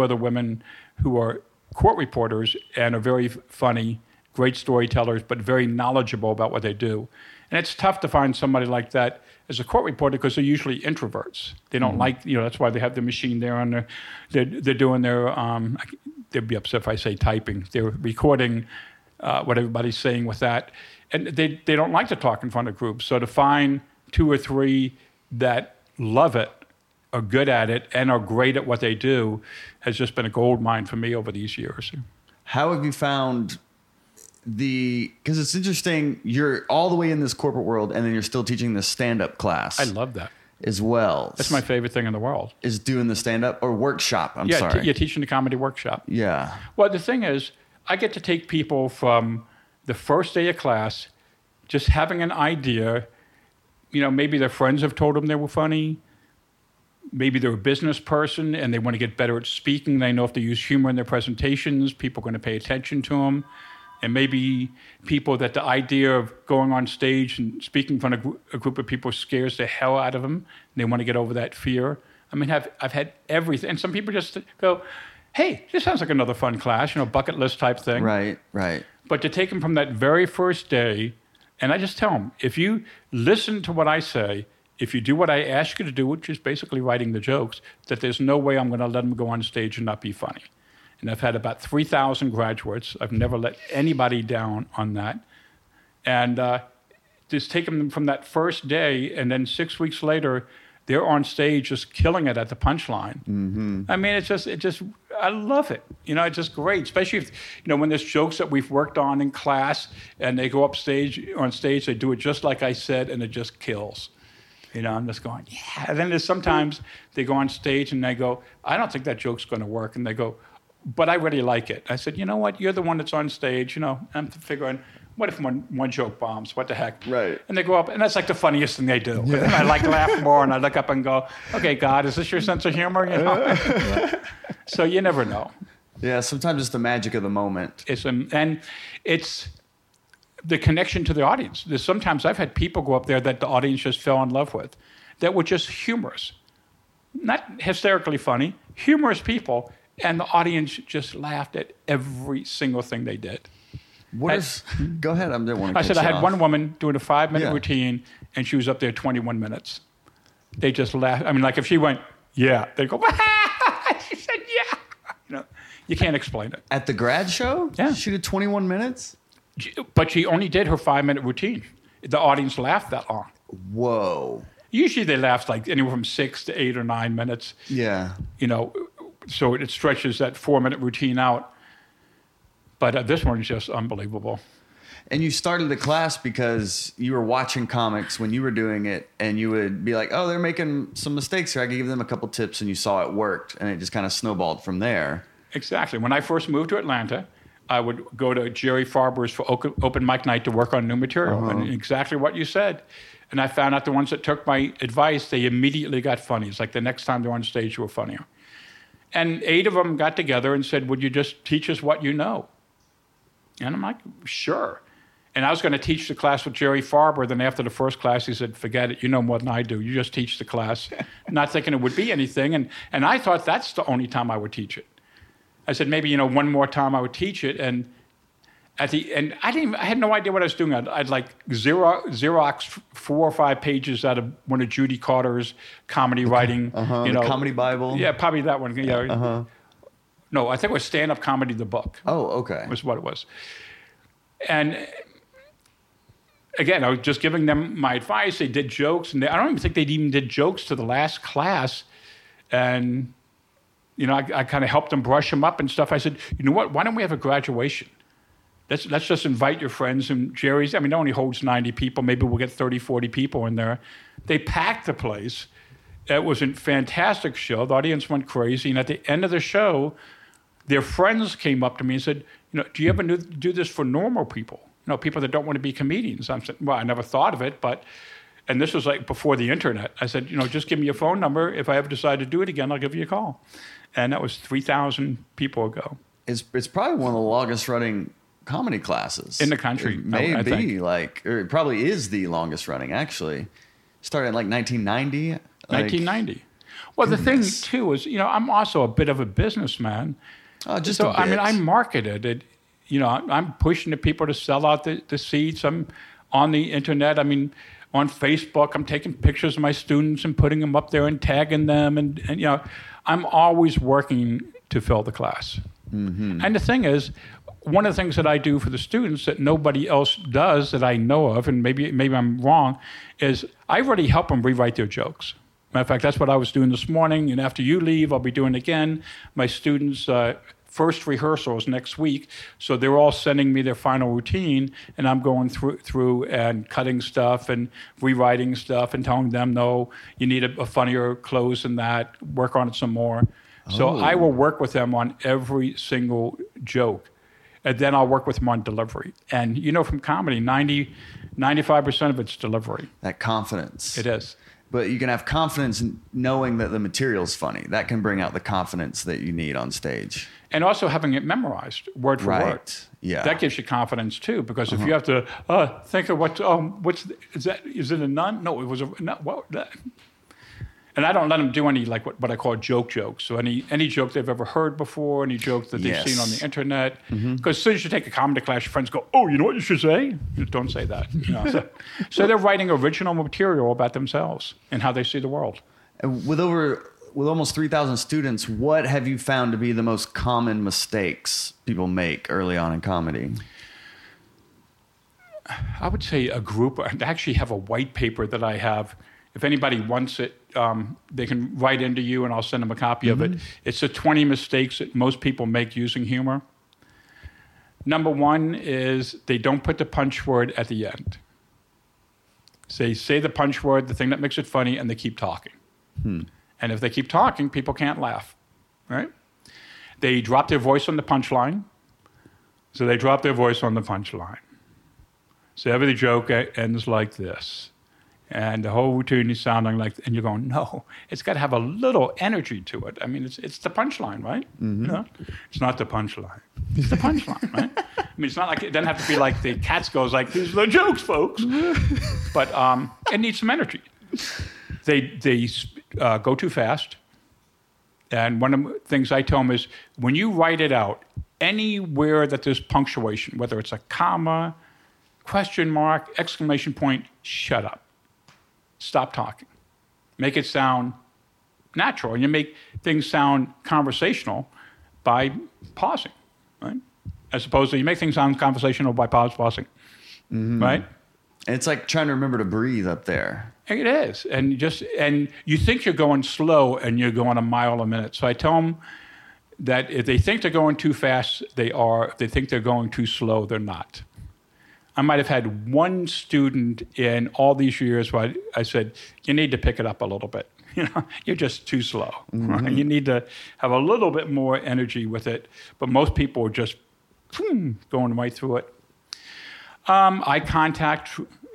who are court reporters and are very funny, great storytellers, but very knowledgeable about what they do. And it's tough to find somebody like that as a court reporter because they're usually introverts. They don't like, that's why they have the machine there and they're doing their, they'd be upset if I say typing. They're recording what everybody's saying with that. And they don't like to talk in front of groups. So to find 2 or 3 that love it, are good at it, and are great at what they do has just been a gold mine for me over these years. How have you found because it's interesting, you're all the way in this corporate world and then you're still teaching this stand-up class. I love that. As well. That's my favorite thing in the world. Is doing the stand-up or workshop, I'm sorry. You're teaching the comedy workshop. Yeah. Well, the thing is, I get to take people from the first day of class, just having an idea, maybe their friends have told them they were funny. Maybe they're a business person and they want to get better at speaking. They know if they use humor in their presentations, people are going to pay attention to them. And maybe people that the idea of going on stage and speaking in front of a group of people scares the hell out of them. And they want to get over that fear. I mean, I've had everything. And some people just go, hey, this sounds like another fun class, bucket list type thing. Right. But to take them from that very first day, and I just tell them, if you listen to what I say, if you do what I ask you to do, which is basically writing the jokes, that there's no way I'm going to let them go on stage and not be funny. And I've had about 3,000 graduates. I've never let anybody down on that. And just taking them from that first day, and then 6 weeks later, they're on stage just killing it at the punchline. Mm-hmm. I mean, I love it. It's just great, especially if, when there's jokes that we've worked on in class, and they go on stage, they do it just like I said, and it just kills. I'm just going, yeah. And then there's sometimes they go on stage and they go, I don't think that joke's going to work. And they go, but I really like it. I said, you know what? You're the one that's on stage. I'm figuring, what if one joke bombs? What the heck? Right. And they go up, and that's like the funniest thing they do. Yeah. And I laugh more, and I look up and go, okay, God, is this your sense of humor? So you never know. Yeah, sometimes it's the magic of the moment. And it's the connection to the audience. Sometimes I've had people go up there that the audience just fell in love with, that were just humorous. Not hysterically funny, humorous people. And the audience just laughed at every single thing they did. Go ahead. I said I had one woman doing a 5-minute routine, and she was up there 21 minutes. They just laughed. I mean, like if she went, yeah, they'd go, she said, yeah. You can't explain it. At the grad show? Yeah. She did 21 minutes? But she only did her 5-minute routine. The audience laughed that long. Whoa. Usually they laugh like anywhere from 6 to 8 or 9 minutes. Yeah. So it stretches that 4-minute routine out. But this one is just unbelievable. And you started the class because you were watching comics when you were doing it, and you would be like, oh, they're making some mistakes here. I could give them a couple tips, and you saw it worked, and it just kind of snowballed from there. Exactly. When I first moved to Atlanta, I would go to Jerry Farber's for open mic night to work on new material. And exactly what you said. And I found out the ones that took my advice, they immediately got funny. It's like the next time they're on stage, you were funnier. And 8 of them got together and said, would you just teach us what you know? And I'm like, sure. And I was going to teach the class with Jerry Farber. Then after the first class, he said, forget it. You know more than I do. You just teach the class. Not thinking it would be anything. And I thought that's the only time I would teach it. I said, maybe, one more time I would teach it. And at the end, I had no idea what I was doing. I'd like Xerox 4 or 5 pages out of one of Judy Carter's comedy writing. The Comedy Bible? Yeah, probably that one. Yeah. No, I think it was Stand Up Comedy, the book. Oh, okay. Was what it was. And again, I was just giving them my advice. They did jokes, and I don't even think they even did jokes to the last class. And, I kind of helped them brush them up and stuff. I said, you know what? Why don't we have a graduation? Let's just invite your friends. And Jerry's, it only holds 90 people. Maybe we'll get 30, 40 people in there. They packed the place. It was a fantastic show. The audience went crazy. And at the end of the show, their friends came up to me and said, do you ever do this for normal people? People that don't want to be comedians. I said, well, I never thought of it, and this was like before the internet. I said, just give me your phone number. If I ever decide to do it again, I'll give you a call. And that was 3,000 people ago. It's probably one of the longest running comedy classes in the country. It may be or it probably is the longest running, actually. Started in 1990. 1990. Well, goodness. The thing too is, I'm also a bit of a businessman. Oh, just a bit. I marketed it. I'm pushing the people to sell out the seats. I'm on the internet. On Facebook, I'm taking pictures of my students and putting them up there and tagging them. And I'm always working to fill the class. Mm-hmm. And the thing is, one of the things that I do for the students that nobody else does that I know of, and maybe I'm wrong, is I really help them rewrite their jokes. Matter of fact, that's what I was doing this morning. And after you leave, I'll be doing it again. My students' first rehearsals next week. So they're all sending me their final routine, and I'm going through and cutting stuff and rewriting stuff and telling them, no, you need a funnier close than that. Work on it some more. Oh. So I will work with them on every single joke. And then I'll work with them on delivery. And from comedy, 90% 95% of it's delivery. That confidence. It is. But you can have confidence in knowing that the material's funny. That can bring out the confidence that you need on stage. And also having it memorized word for word. Yeah. That gives you confidence too, because if you have to think of is it a nun? No, it was a what? And I don't let them do any like what I call jokes. So any joke they've ever heard before, any joke that they've seen on the internet. Because as soon as you take a comedy class, your friends go, "Oh, you know what you should say?" Don't say that. You know? So they're writing original material about themselves and how they see the world. And with almost 3,000 students, what have you found to be the most common mistakes people make early on in comedy? I would say a group. I actually have a white paper that I have. If anybody wants it, they can write into you and I'll send them a copy of it. It's the 20 mistakes that most people make using humor. Number one is they don't put the punch word at the end. They say the punch word, the thing that makes it funny, and they keep talking. And if they keep talking, people can't laugh, right? They drop their voice on the punchline. So they drop their voice on the punchline. So every joke ends like this. And the whole routine is sounding like, and you're going, no, it's got to have a little energy to it. I mean, it's the punchline, right? You know? It's not the punchline. It's the punchline, right? I mean, it's not like, it doesn't have to be like the Cats goes like, these are the jokes, folks. But it needs some energy. They go too fast. And one of the things I tell them is, when you write it out, anywhere that there's punctuation, whether it's a comma, question mark, exclamation point, shut up. Stop talking. Make it sound natural. And you make things sound conversational by pausing, right? As opposed to you make things sound conversational by pausing, right? And it's like trying to remember to breathe up there. It is. And you think you're going slow and you're going a mile a minute. So I tell them that if they think they're going too fast, they are. If they think they're going too slow, they're not. I might have had one student in all these years where I said, you need to pick it up a little bit. You know, you're just too slow. Right? You need to have a little bit more energy with it. But most people are just going right through it. Eye contact,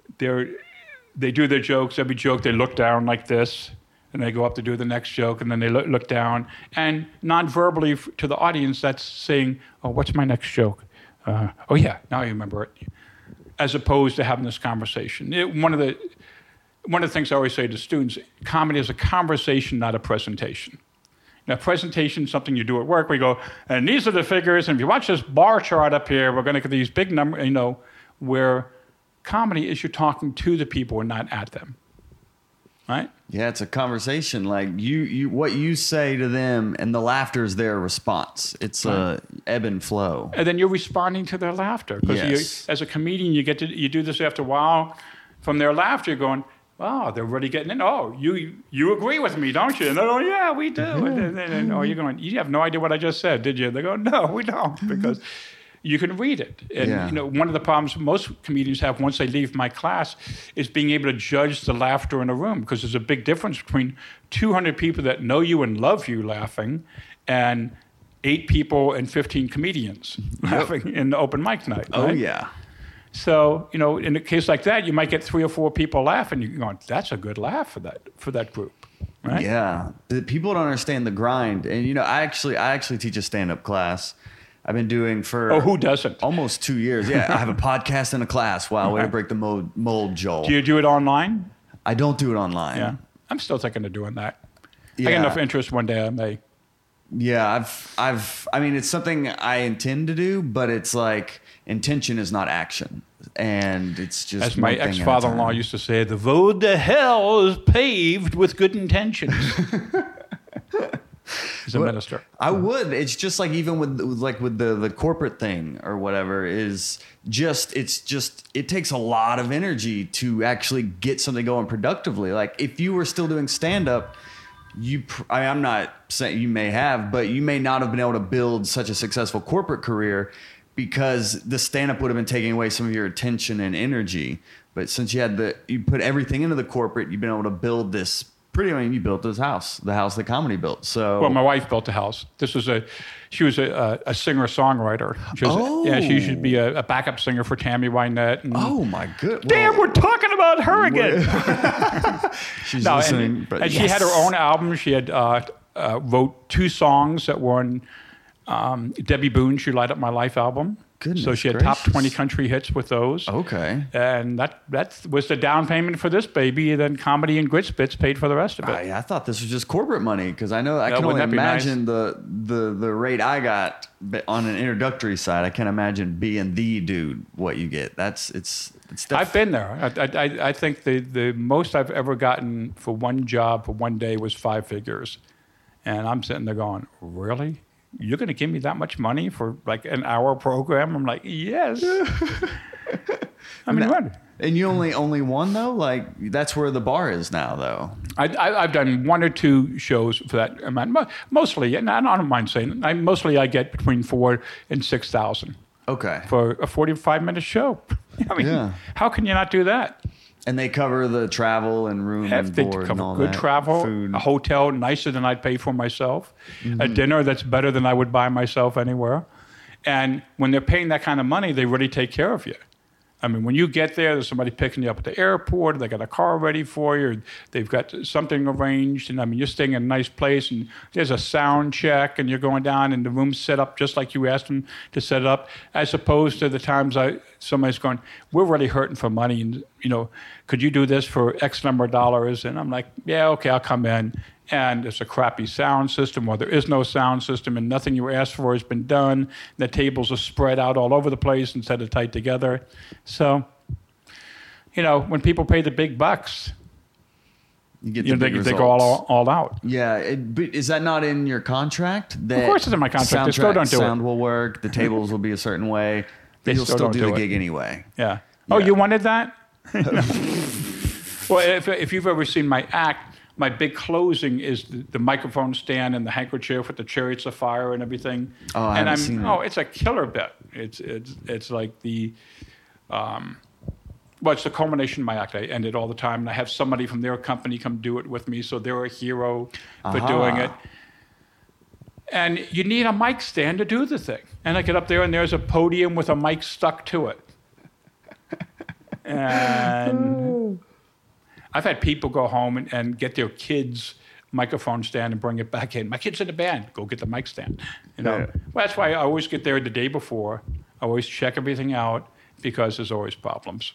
they do their jokes. Every joke, they look down like this, and they go up to do the next joke, and then they look down. And non-verbally to the audience, that's saying, oh, what's my next joke? Oh, yeah, now I remember it. As opposed to having this conversation. One of the things I always say to students, comedy is a conversation, not a presentation. Now, presentation is something you do at work. We go, and these are the figures, and if you watch this bar chart up here, we're going to get these big numbers, where comedy is you're talking to the people and not at them, right? Yeah, it's a conversation. Like you what you say to them, and the laughter is their response. It's a ebb and flow. And then you're responding to their laughter. Because as a comedian, you do this after a while. From their laughter, you're going, wow, they're really getting in. Oh, you agree with me, don't you? And they're going, yeah, we do. And then you're going, you have no idea what I just said, did you? They go, no, we don't, because you can read it. And one of the problems most comedians have once they leave my class is being able to judge the laughter in a room, because there's a big difference between 200 people that know you and love you laughing and 8 people and 15 comedians laughing in the open mic night. Right? Oh, yeah. So, in a case like that, you might get 3 or 4 people laughing. You're going, that's a good laugh for that group. Right? Yeah. People don't understand the grind. And, I actually teach a stand-up class. I've been doing for who doesn't? Almost 2 years. Yeah, I have a podcast and a class. Wow, way to break the mold, Joel. Do you do it online? I don't do it online. Yeah, I'm still thinking of doing that. Yeah. I get enough interest one day I may. Yeah, I mean, it's something I intend to do, but it's like intention is not action, and it's just. As my ex-father-in-law used to say, the road to hell is paved with good intentions. He's a minister. I would. It's just like even with the corporate thing or whatever it takes a lot of energy to actually get something going productively. Like if you were still doing stand-up, I'm not saying you may have, but you may not have been able to build such a successful corporate career because the stand-up would have been taking away some of your attention and energy. But since you put everything into the corporate, you've been able to build this pretty. I mean, you built this house, the house that comedy built. So, Well, my wife built the house. She was a singer-songwriter. She should be a backup singer for Tammy Wynette. oh my goodness! Damn, we're talking about her again. She's listening, and she had her own album. She had wrote 2 songs that were on Debbie Boone's "You Light Up My Life" album. Goodness So she had gracious. top 20 country hits with those. Okay. And that was the down payment for this baby. And then Comedy and Grits Bits paid for the rest of it. I thought this was just corporate money because I know I can wouldn't only that be imagine the rate I got on an introductory side. I can't imagine being the dude what you get. It's I've been there. I think the most I've ever gotten for one job for one day was 5 figures. And I'm sitting there going, really? You're going to give me that much money for like an hour program? I'm like, yes. I mean, what? And you only one though? Like that's where the bar is now though. I've done 1 or 2 shows for that amount. Mostly, and I don't mind saying it, mostly I get between 4,000 and 6,000 Okay. for a 45-minute show. I mean, Yeah. how can you not do that? And they cover the travel and room and They board and cover all good that. travel, Food. a hotel nicer than I'd pay for myself, a dinner that's better than I would buy myself anywhere. And when they're paying that kind of money, they really take care of you. I mean, when you get there, there's somebody picking you up at the airport. They got a car ready for you. They've got something arranged. And I mean, you're staying in a nice place, and there's a sound check, and you're going down, and the room's set up just like you asked them to set it up, as opposed to the times somebody's going, we're really hurting for money, and, could you do this for X number of dollars? And I'm like, yeah, okay, I'll come in. And it's a crappy sound system, or there is no sound system, and nothing you asked for has been done. The tables are spread out all over the place instead of tight together. So, when people pay the big bucks, You get the big they results. go all out. Yeah, but is that not in your contract? That Of course it's in my contract. They still don't do it. Sound will work. The tables will be a certain way. But They you'll still still don't do do the it. gig anyway. Yeah. Oh, Yeah. you wanted that? Well, if you've ever seen my act, my big closing is the microphone stand and the handkerchief with the chariots of fire and everything. Oh, I haven't seen it. Oh, it's a killer bit. It's like the, it's the culmination of my act. I end it all the time, and I have somebody from their company come do it with me, so they're a hero for doing it. And you need a mic stand to do the thing. And I get up there, and there's a podium with a mic stuck to it. And I've had people go home and get their kids' microphone stand and bring it back in. My kid's in the band. Go get the mic stand. Yeah. Well, that's why I always get there the day before. I always check everything out because there's always problems.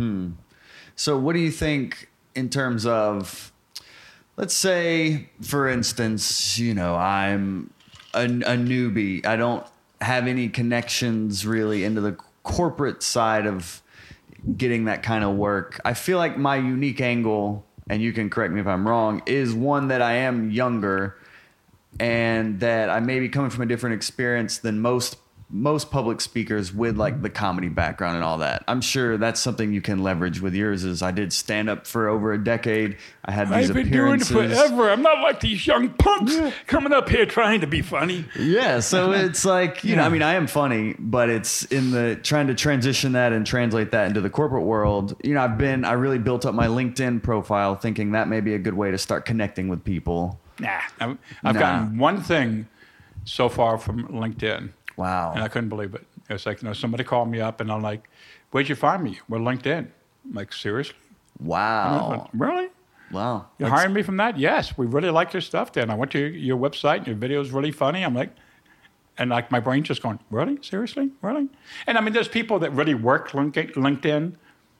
So what do you think in terms of, let's say, for instance, I'm a newbie. I don't have any connections really into the corporate side of getting that kind of work. I feel like my unique angle, and you can correct me if I'm wrong, is one that I am younger and that I may be coming from a different experience than most public speakers with like the comedy background and all that. I'm sure that's something you can leverage with yours. Is I did stand up for over a decade. I had these I've been doing it appearances. forever. I'm not like these young punks coming up here trying to be funny. Yeah, so it's like, I mean, I am funny, but it's in the trying to transition that and translate that into the corporate world. I really built up my LinkedIn profile thinking that may be a good way to start connecting with people. Nah. I've gotten one thing so far from LinkedIn. Wow. And I couldn't believe it. It was like, somebody called me up and I'm like, where'd you find me? Well, LinkedIn. I'm like, seriously? Wow. Really? Wow. You hired me from that? Yes. We really like your stuff there. And I went to your website and your video is really funny. I'm like, and like my brain's just going, really? Seriously? Really? And I mean, there's people that really work LinkedIn.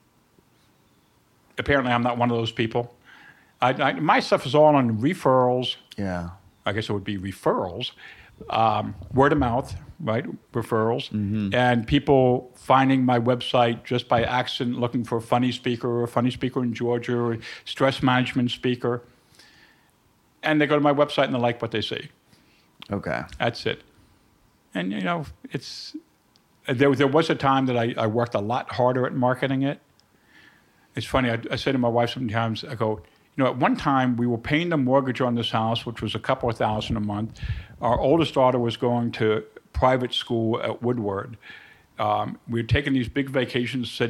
Apparently, I'm not one of those people. My stuff is all on referrals. Yeah. I guess it would be referrals. Word of mouth, right? Referrals. And people finding my website just by accident, looking for a funny speaker in Georgia or a stress management speaker. And they go to my website and they like what they see. Okay. That's it. And, it's there was a time that I worked a lot harder at marketing it. It's funny. I say to my wife sometimes, I go, at one time we were paying the mortgage on this house, which was a couple of $1,000 a month. Our oldest daughter was going to private school at Woodward. We were taking these big vacations, said,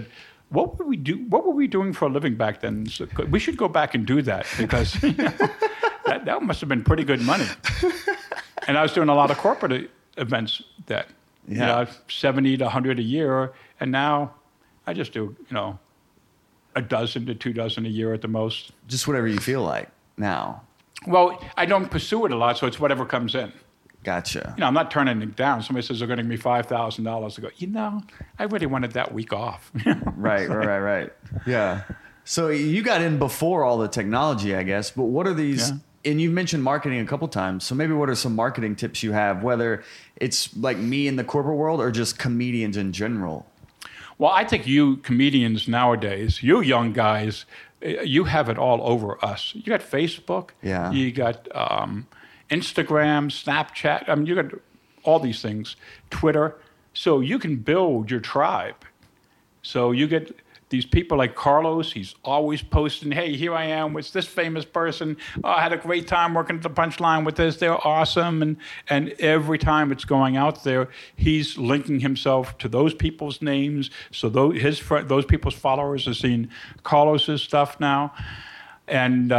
what would we do? What were we doing for a living back then? So we should go back and do that because that must have been pretty good money. And I was doing a lot of corporate events then, 70 to 100 a year, and now I just do a dozen to 2 dozen a year at the most. Just whatever you feel like now. Well, I don't pursue it a lot, so it's whatever comes in. Gotcha. I'm not turning it down. Somebody says they're going to give me $5,000. I go, I really wanted that week off. Right. Yeah. So you got in before all the technology, I guess. But what are these? Yeah. And you've mentioned marketing a couple times. So maybe what are some marketing tips you have, whether it's like me in the corporate world or just comedians in general? Well, I think you comedians nowadays, you young guys, you have it all over us. You got Facebook. Yeah. You got Instagram, Snapchat. You got all these things. Twitter. So you can build your tribe. So you get these people like Carlos. He's always posting, hey, here I am with this famous person. Oh, I had a great time working at the Punchline with this. They're awesome. And every time it's going out there, he's linking himself to those people's names. So those people's followers are seeing Carlos's stuff now. And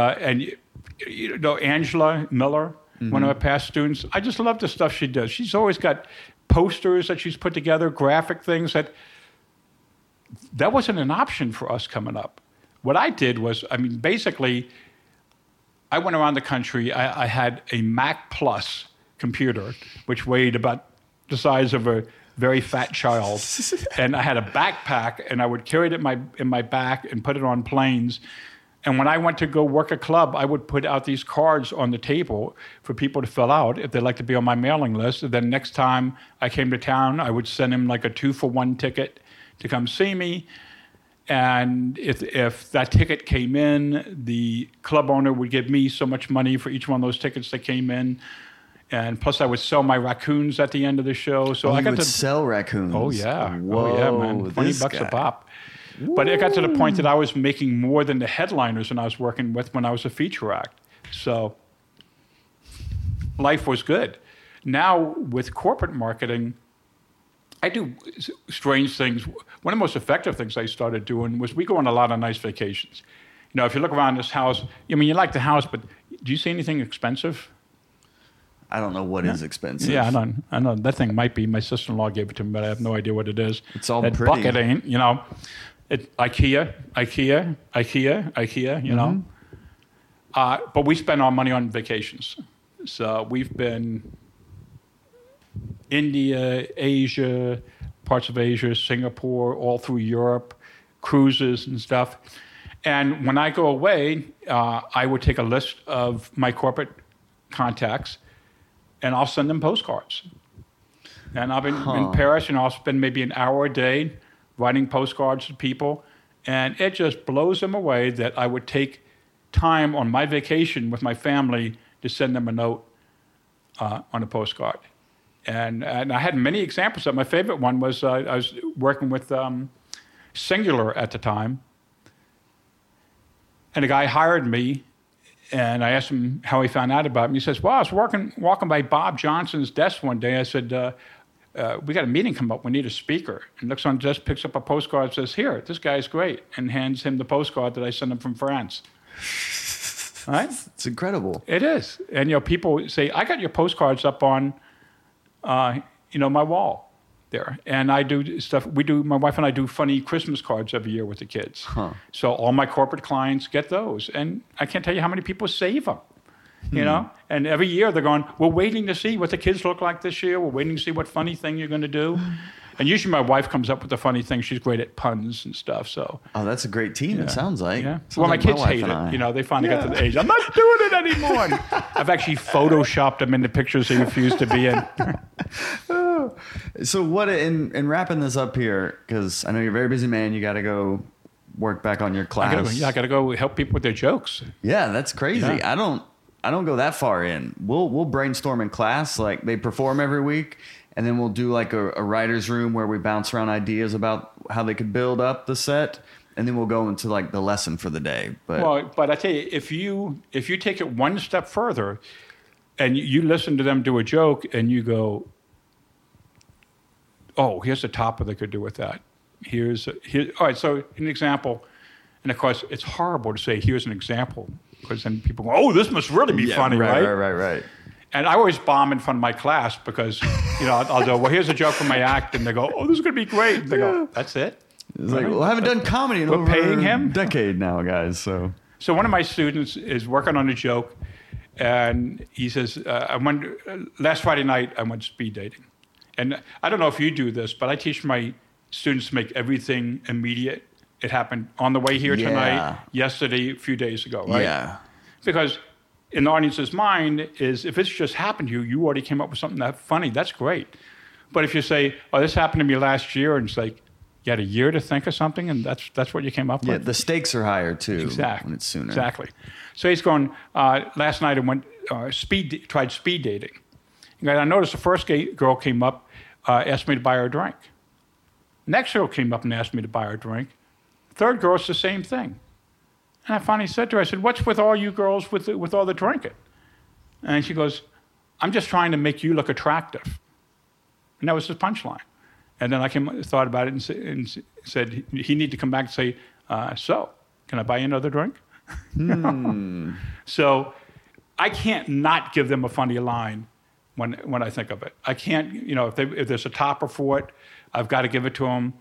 Angela Miller, one of our past students, I just love the stuff she does. She's always got posters that she's put together, graphic things that wasn't an option for us coming up. What I did was, basically, I went around the country. I had a Mac Plus computer, which weighed about the size of a very fat child. And I had a backpack, and I would carry it in my back and put it on planes. And when I went to go work a club, I would put out these cards on the table for people to fill out if they'd like to be on my mailing list. And then next time I came to town, I would send them like a 2-for-1 ticket to come see me. And if that ticket came in, the club owner would give me so much money for each one of those tickets that came in. And plus I would sell my raccoons at the end of the show. So I got to sell raccoons. Oh yeah. Whoa, oh yeah, man. $20 a pop. But it got to the point that I was making more than the headliners when I was working with when I was a feature act. So life was good. Now with corporate marketing, I do strange things. One of the most effective things I started doing was we go on a lot of nice vacations. If you look around this house, you like the house, but do you see anything expensive? I don't know what is expensive. Yeah, I know. That thing might be. My sister-in-law gave it to me, but I have no idea what it is. It's all that pretty. Bucket ain't, IKEA, you know. But we spend our money on vacations. So we've been India, Asia, parts of Asia, Singapore, all through Europe, cruises and stuff. And when I go away, I would take a list of my corporate contacts, and I'll send them postcards. And I've been in Paris, I'll spend maybe an hour a day writing postcards to people, and it just blows them away that I would take time on my vacation with my family to send them a note on a postcard. And I had many examples of it. My favorite one was I was working with Singular at the time, and a guy hired me, and I asked him how he found out about me. He says, well, I was walking by Bob Johnson's desk one day. I said, we got a meeting come up. We need a speaker. And looks on the desk, picks up a postcard, says, here, this guy's great, and hands him the postcard that I sent him from France. Right? It's incredible. It is. And, people say, I got your postcards up on, my wall there. And I do stuff. My wife and I do funny Christmas cards every year with the kids. So all my corporate clients get those. And I can't tell you how many people save them. And every year they're going, we're waiting to see what the kids look like this year. We're waiting to see what funny thing you're going to do. And usually my wife comes up with the funny thing. She's great at puns and stuff. So. Oh, that's a great team. Yeah. It sounds like. Yeah. Sounds Well, like my kids hate it. They finally got to the age. I'm not doing it anymore. I've actually photoshopped them into pictures they refuse to be in. So what in wrapping this up here, because I know you're a very busy man. You got to go work back on your class. I got to go help people with their jokes. Yeah, that's crazy. Yeah. I don't go that far in. We'll brainstorm in class. Like they perform every week, and then we'll do like a writer's room where we bounce around ideas about how they could build up the set, and then we'll go into like the lesson for the day. But I tell you, if you take it one step further, and you listen to them do a joke, and you go, oh, here's a topic they could do with that. Here. All right, so an example, and of course, it's horrible to say, here's an example, because then people go, oh, this must really be funny, right? Right. And I always bomb in front of my class because, I'll go, well, here's a joke from my act, and they go, oh, this is going to be great. And they go, that's it? It's like, well, I haven't done comedy in over paying him? a decade now, guys, so. So one of my students is working on a joke, and he says, last Friday night, I went speed dating. And I don't know if you do this, but I teach my students to make everything immediate. It happened on the way here tonight, yesterday, a few days ago, right? Yeah. Because in the audience's mind is, if it's just happened to you, you already came up with something that funny, that's great. But if you say, oh, this happened to me last year, and it's like, you had a year to think of something, and that's what you came up with? Yeah, the stakes are higher, too, exactly. when it's sooner. Exactly. So he's going, last night I went, tried speed dating. And I noticed the first girl came up, asked me to buy her a drink. Next girl came up and asked me to buy her a drink. Third girl, it's the same thing. And I finally said to her, I said, what's with all you girls with all the drinking? And she goes, I'm just trying to make you look attractive. And that was the punchline. And then I thought about it and said, he need to come back and say, so, can I buy you another drink? So I can't not give them a funny line when I think of it. I can't, if there's a topper for it, I've got to give it to them.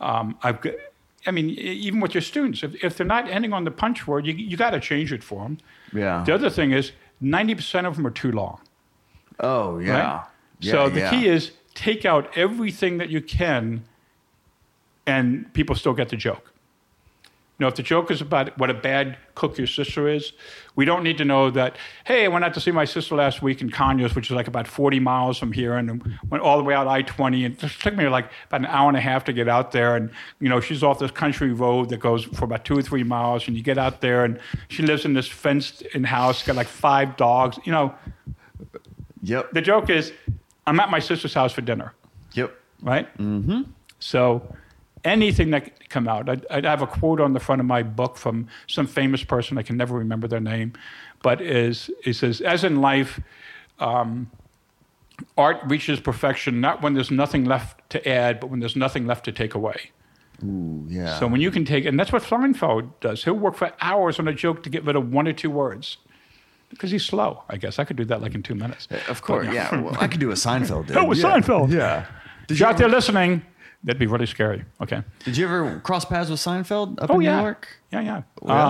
Even with your students, if they're not ending on the punch word, you got to change it for them. Yeah. The other thing is 90% of them are too long. Oh, yeah. Right? So the key is take out everything that you can, and people still get the joke. If the joke is about what a bad cook your sister is, we don't need to know that, hey, I went out to see my sister last week in Conyers, which is like about 40 miles from here, and went all the way out I-20, and it took me like about an hour and a half to get out there, and, she's off this country road that goes for about 2 or 3 miles, and you get out there, and she lives in this fenced-in house, got like 5 dogs, Yep. The joke is, I'm at my sister's house for dinner. Yep. Right? Mm-hmm. So anything that can come out. I'd have a quote on the front of my book from some famous person. I can never remember their name. But it says, as in life, art reaches perfection not when there's nothing left to add, but when there's nothing left to take away. Ooh, yeah. So when you can take, and that's what Seinfeld does. He'll work for hours on a joke to get rid of 1 or 2 words. Because he's slow, I guess. I could do that like in 2 minutes. Of course, yeah. Well, I could do a Seinfeld. Oh, with Seinfeld. Yeah. If you're out there listening, that'd be really scary. Okay. Did you ever cross paths with Seinfeld up in New York? Yeah.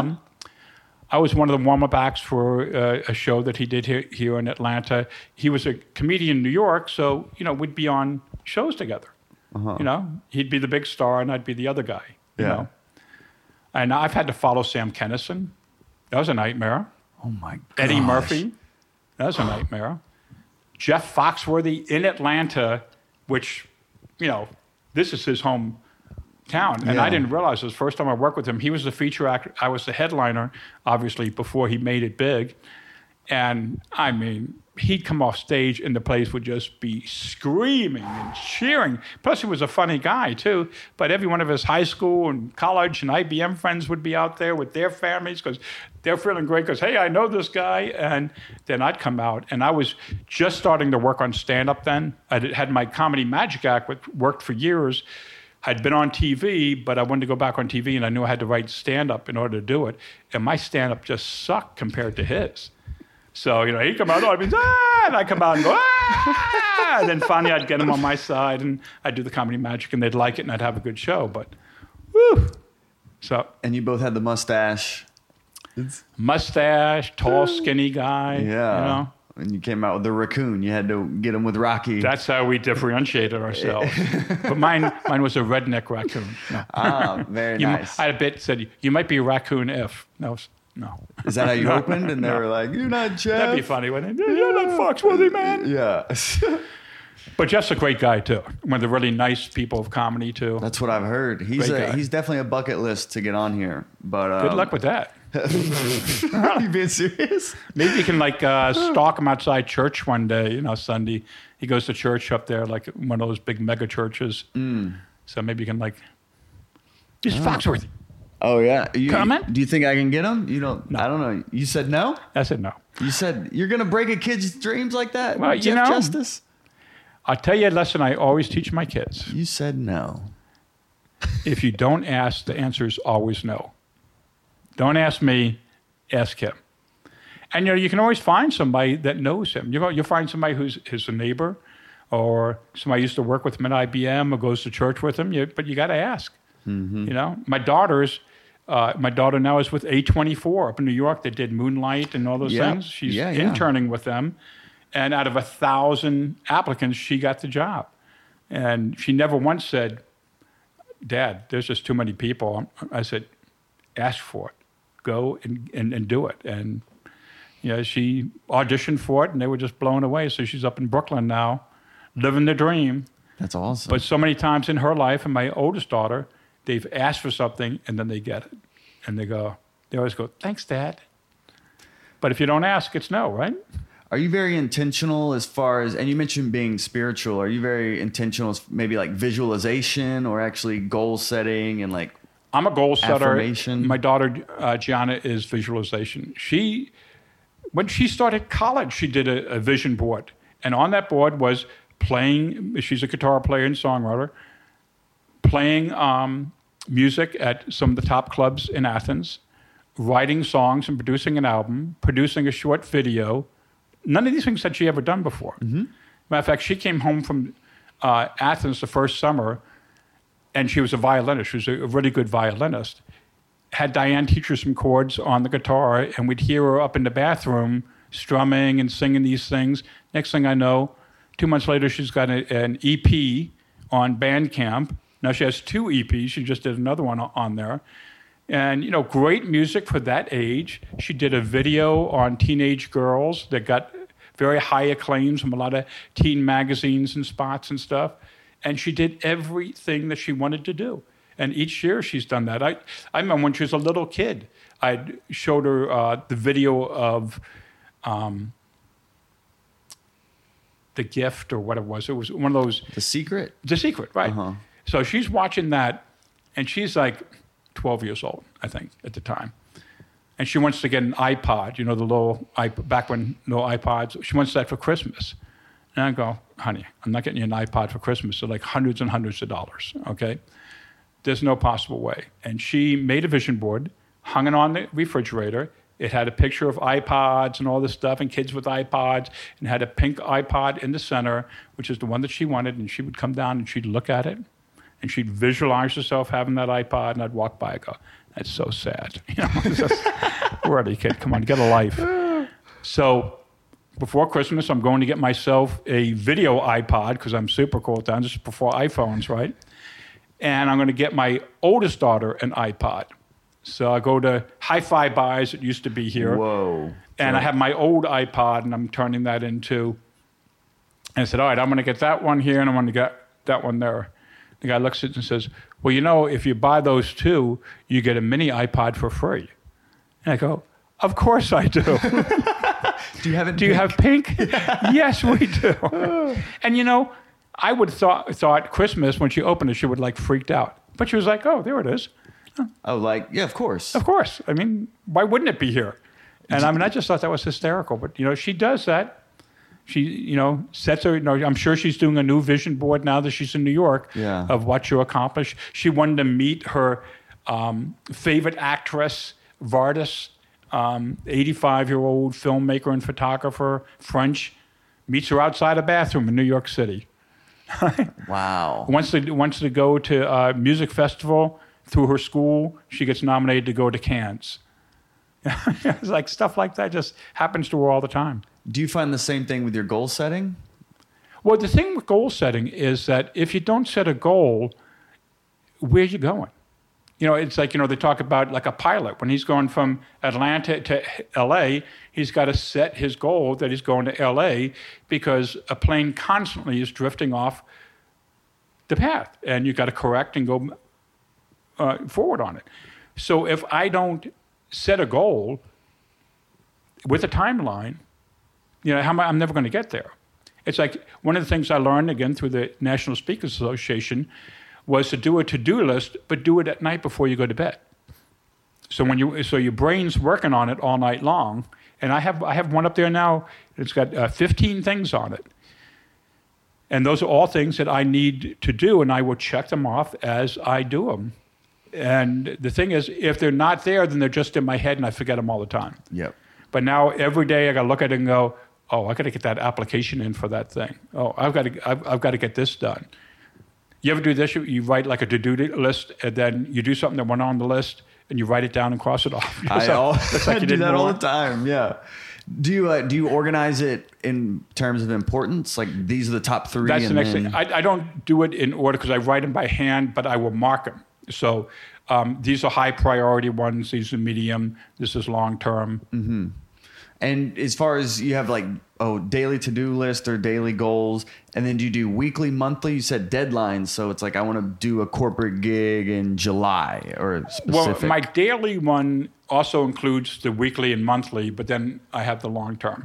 I was one of the warm-up acts for a show that he did here in Atlanta. He was a comedian in New York, so, we'd be on shows together. Uh-huh. He'd be the big star, and I'd be the other guy. You know? And I've had to follow Sam Kinison. That was a nightmare. Oh, my God. Eddie Murphy. That was a nightmare. Jeff Foxworthy in Atlanta, which, this is his hometown. And I didn't realize it was the first time I worked with him. He was the feature actor. I was the headliner, obviously, before he made it big. And, he'd come off stage and the place would just be screaming and cheering. Plus, he was a funny guy, too. But every one of his high school and college and IBM friends would be out there with their families because they're feeling great because, hey, I know this guy. And then I'd come out. And I was just starting to work on stand-up then. I had my Comedy Magic Act, which worked for years. I'd been on TV, but I wanted to go back on TV, and I knew I had to write stand-up in order to do it. And my stand-up just sucked compared to his. So, he'd come out, and I'd come out and go, and then finally I'd get him on my side, and I'd do the Comedy Magic, and they'd like it, and I'd have a good show, but, woo. So. And you both had the mustache. Mustache, tall, skinny guy. Yeah. And you came out with the raccoon. You had to get him with Rocky. That's how we differentiated ourselves. But mine was a redneck raccoon. No. Ah, very nice. I had a bit said, you might be a raccoon if. No. Is that how you opened? And they were like, you're not Jeff. That'd be funny, wouldn't it? You're not Foxworthy, man. Yeah. But Jeff's a great guy, too. One of the really nice people of comedy, too. That's what I've heard. He's definitely a bucket list to get on here. But good luck with that. Are you being serious? Maybe you can stalk him outside church one day, Sunday. He goes to church up there, like one of those big mega churches. So maybe you can he's Foxworthy. Oh, yeah. Comment? Do you think I can get him? No. I don't know. You said no? I said no. You said you're going to break a kid's dreams like that? Well, Jeff Justice? I'll tell you a lesson I always teach my kids. You said no. If you don't ask, the answer is always no. Don't ask me, ask him. And you can always find somebody that knows him. You'll find somebody who's a neighbor, or somebody used to work with him at IBM or goes to church with him. But you got to ask. Mm-hmm. My daughter now is with A24 up in New York. They did Moonlight and all those things. She's interning with them. And out of 1,000 applicants, she got the job. And she never once said, Dad, there's just too many people. I said, ask for it. Go and do it. And she auditioned for it, and they were just blown away. So she's up in Brooklyn now, living the dream. That's awesome. But so many times in her life, and my oldest daughter, they've asked for something, and then they get it. And they always go, thanks, Dad. But if you don't ask, it's no, right? Are you very intentional as far as, and you mentioned being spiritual, are you very intentional as maybe like visualization or actually goal setting and like I'm a goal setter. Affirmation? My daughter, Gianna, is visualization. When she started college, she did a vision board. And on that board was playing, she's a guitar player and songwriter, playing music at some of the top clubs in Athens, writing songs and producing an album, producing a short video. None of these things had she ever done before. Mm-hmm. Matter of fact, she came home from Athens the first summer, and she was a violinist. She was a really good violinist. Had Diane teach her some chords on the guitar, and we'd hear her up in the bathroom strumming and singing these things. Next thing I know, 2 months later, she's got an EP on Bandcamp. Now she has 2 EPs. She just did another one on there. And, great music for that age. She did a video on teenage girls that got very high acclaims from a lot of teen magazines and spots and stuff. And she did everything that she wanted to do. And each year she's done that. I remember when she was a little kid, I showed her the video of The Gift or what it was. It was one of those... The Secret? The Secret, right. Uh-huh. So she's watching that, and she's like 12 years old, I think, at the time. And she wants to get an iPod, the little iPod, back when no iPods. She wants that for Christmas. And I go, honey, I'm not getting you an iPod for Christmas. They're like hundreds and hundreds of dollars, okay? There's no possible way. And she made a vision board, hung it on the refrigerator. It had a picture of iPods and all this stuff and kids with iPods, and had a pink iPod in the center, which is the one that she wanted. And she would come down and she'd look at it, and she'd visualize herself having that iPod, and I'd walk by and go, that's so sad. Where are you, kid? Come on, get a life. So before Christmas, I'm going to get myself a video iPod because I'm super cool at that. This is before iPhones, right? And I'm going to get my oldest daughter an iPod. So I go to Hi-Fi Buys, it used to be here. Whoa. And I have my old iPod, and I'm turning that into... And I said, all right, I'm going to get that one here, and I'm going to get that one there. The guy looks at it and says, well, if you buy those 2, you get a mini iPod for free. And I go, of course I do. Do you have it? Do you have pink? Yes, we do. And I would thought Christmas, when she opened it, she would freaked out. But she was like, oh, there it is. Oh, yeah, of course. Of course. I mean, why wouldn't it be here? And I just thought that was hysterical. But, she does that. She, sets her, I'm sure she's doing a new vision board now that she's in New York of what she'll accomplish. She wanted to meet her favorite actress, Vardis, 85-year-old filmmaker and photographer, French, meets her outside a bathroom in New York City. Wow. Wants to go to a music festival through her school. She gets nominated to go to Cannes. It's stuff like that just happens to her all the time. Do you find the same thing with your goal setting? Well, the thing with goal setting is that if you don't set a goal, where are you going? It's like, they talk about like a pilot. When he's going from Atlanta to L.A., he's got to set his goal that he's going to L.A. because a plane constantly is drifting off the path, and you've got to correct and go forward on it. So if I don't set a goal with a timeline, I'm never going to get there. It's like one of the things I learned, again, through the National Speakers Association was to do a to-do list, but do it at night before you go to bed. So your brain's working on it all night long. And I have one up there now. It's got 15 things on it. And those are all things that I need to do, and I will check them off as I do them. And the thing is, if they're not there, then they're just in my head, and I forget them all the time. Yep. But now every day I got to look at it and go, oh, I got to get that application in for that thing. Oh, I've got to get this done. You ever do this? You write like a to-do list, and then you do something that went on the list, and you write it down and cross it off. I do that all the time. Yeah. Do you organize it in terms of importance? Like these are the top 3. That's the next thing. I don't do it in order because I write them by hand, but I will mark them. So these are high priority ones. These are medium. This is long term. Mm-hmm. And as far as you have like daily to-do list or daily goals, and then do you do weekly, monthly? You said deadlines, so it's like I want to do a corporate gig in July or specific. Well, my daily one also includes the weekly and monthly, but then I have the long term.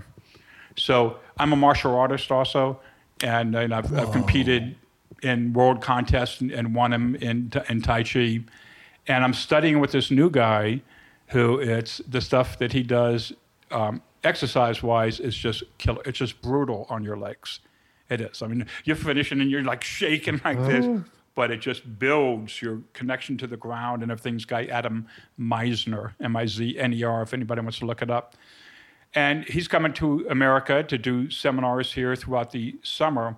So I'm a martial artist also, and I've competed in world contests and won them in Tai Chi. And I'm studying with this new guy who it's the stuff that he does exercise-wise is just killer. It's just brutal on your legs. It is. I mean, you're finishing and you're like shaking like this, but it just builds your connection to the ground and everything's guy Adam Meisner, M-I-Z-N-E-R, if anybody wants to look it up. And he's coming to America to do seminars here throughout the summer.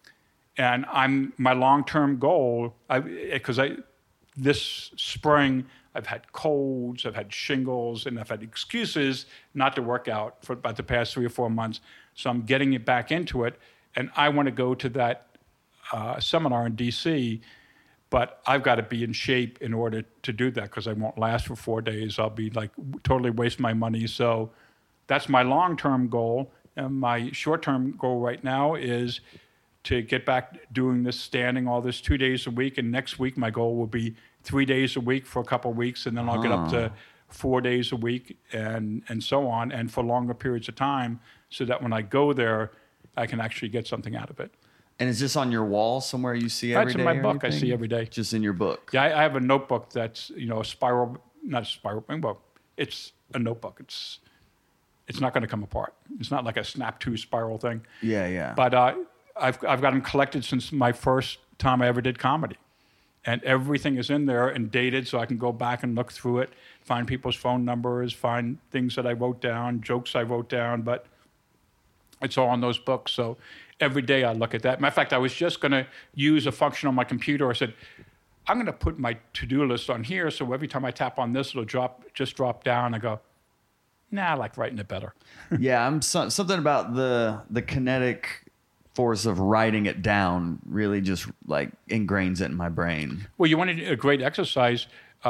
And my long-term goal, because this spring, I've had colds, I've had shingles, and I've had excuses not to work out for about the past 3 or 4 months. So I'm getting it back into it. And I want to go to that seminar in D.C., but I've got to be in shape in order to do that because I won't last for 4 days. I'll be like totally waste my money. So that's my long-term goal. And my short-term goal right now is to get back doing this standing all this 2 days a week. And next week, my goal will be 3 days a week for a couple of weeks. And then I'll get up to 4 days a week and so on, and for longer periods of time so that when I go there, I can actually get something out of it. And is this on your wall somewhere you see every day? That's in my book. I see every day. Just in your book? Yeah, I have a notebook that's, a spiral, not a spiral, well, it's a notebook. It's not going to come apart. It's not like a snap to spiral thing. Yeah, yeah. But I've got them collected since my first time I ever did comedy. And everything is in there and dated so I can go back and look through it, find people's phone numbers, find things that I wrote down, jokes I wrote down, but it's all in those books. So every day I look at that. Matter of fact, I was just going to use a function on my computer. I said, I'm going to put my to-do list on here so every time I tap on this, it'll just drop down. I go, nah, I like writing it better. Yeah, something about the kinetic force of writing it down really just like ingrains it in my brain. Well, you want a great exercise,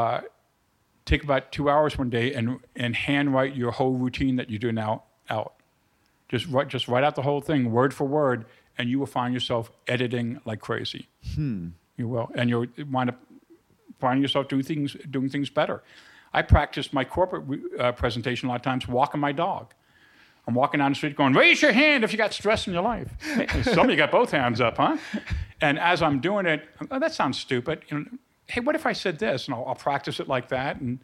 take about 2 hours one day and handwrite your whole routine that you do now out. Just write out the whole thing word for word, and you will find yourself editing like crazy. You will, and you'll wind up finding yourself doing things better. I practice my corporate presentation a lot of times walking my dog. I'm walking down the street going, raise your hand if you got stress in your life. Hey, some of you got both hands up, huh? And as I'm doing it, oh, that sounds stupid. Hey, what if I said this? And I'll practice it like that. And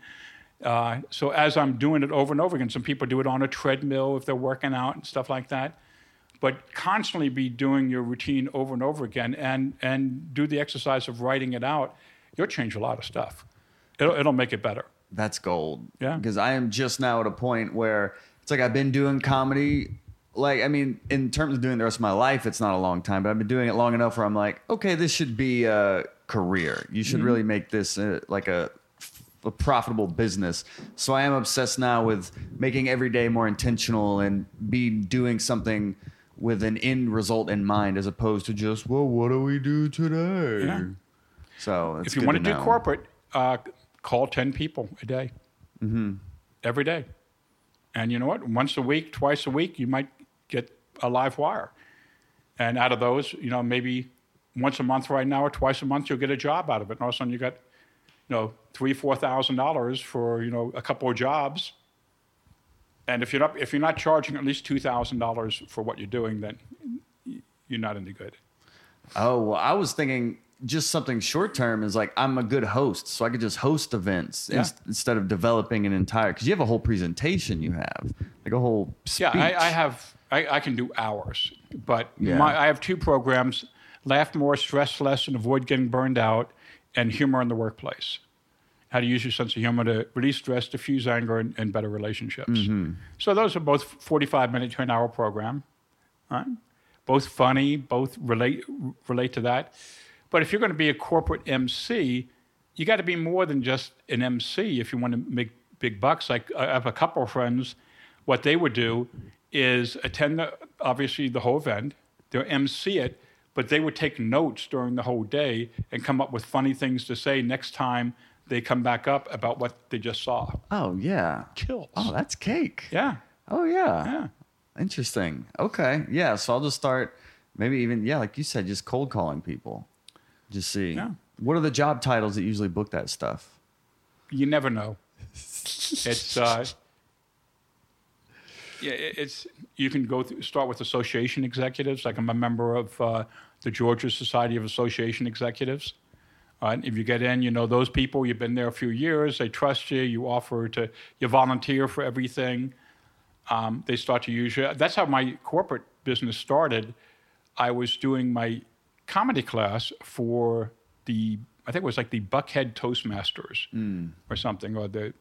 so as I'm doing it over and over again, some people do it on a treadmill if they're working out and stuff like that. But constantly be doing your routine over and over again and do the exercise of writing it out. You'll change a lot of stuff. It'll make it better. That's gold. Yeah. Because I am just now at a point where it's like I've been doing comedy. Like, I mean, in terms of doing the rest of my life, it's not a long time, but I've been doing it long enough where I'm like, okay, this should be a career. You should really make this like a profitable business. So I am obsessed now with making every day more intentional and be doing something with an end result in mind as opposed to just, well, what do we do today? Yeah. So it's if you want to do corporate, call 10 people a day, every day. And you know what? Once a week, twice a week, you might get a live wire. And out of those, maybe once a month right now or twice a month, you'll get a job out of it. And all of a sudden you got, $3,000-$4,000 for, a couple of jobs. And if you're not charging at least $2,000 for what you're doing, then you're not any good. Oh, well, I was thinking just something short term is like I'm a good host, so I could just host events instead of developing an entire. Because you have a whole presentation, you have like a whole speech. Yeah, I can do hours, but I have 2 programs. laugh more, stress less, and avoid getting burned out, and humor in the workplace. How to use your sense of humor to release stress, diffuse anger, and better relationships. So those are both 45-minute to an hour program. Right? Both funny, both relate to that. But if you're going to be a corporate MC, you got to be more than just an MC if you want to make big bucks. Like I have a couple of friends, what they would do is attend, obviously, the whole event. They'll MC it, but they would take notes during the whole day and come up with funny things to say next time they come back up about what they just saw. Oh, yeah. Kills. Oh, that's cake. Yeah. Oh, yeah. Yeah. Interesting. Okay. Yeah. So I'll just start maybe even, like you said, just cold calling people. Just see. Yeah. What are the job titles that usually book that stuff? You never know. It's you can start with association executives. Like I'm a member of the Georgia Society of Association Executives. If you get in, you know those people. You've been there a few years. They trust you. You volunteer for everything. They start to use you. That's how my corporate business started. I was doing my comedy class for I think it was like the Buckhead Toastmasters or something, or the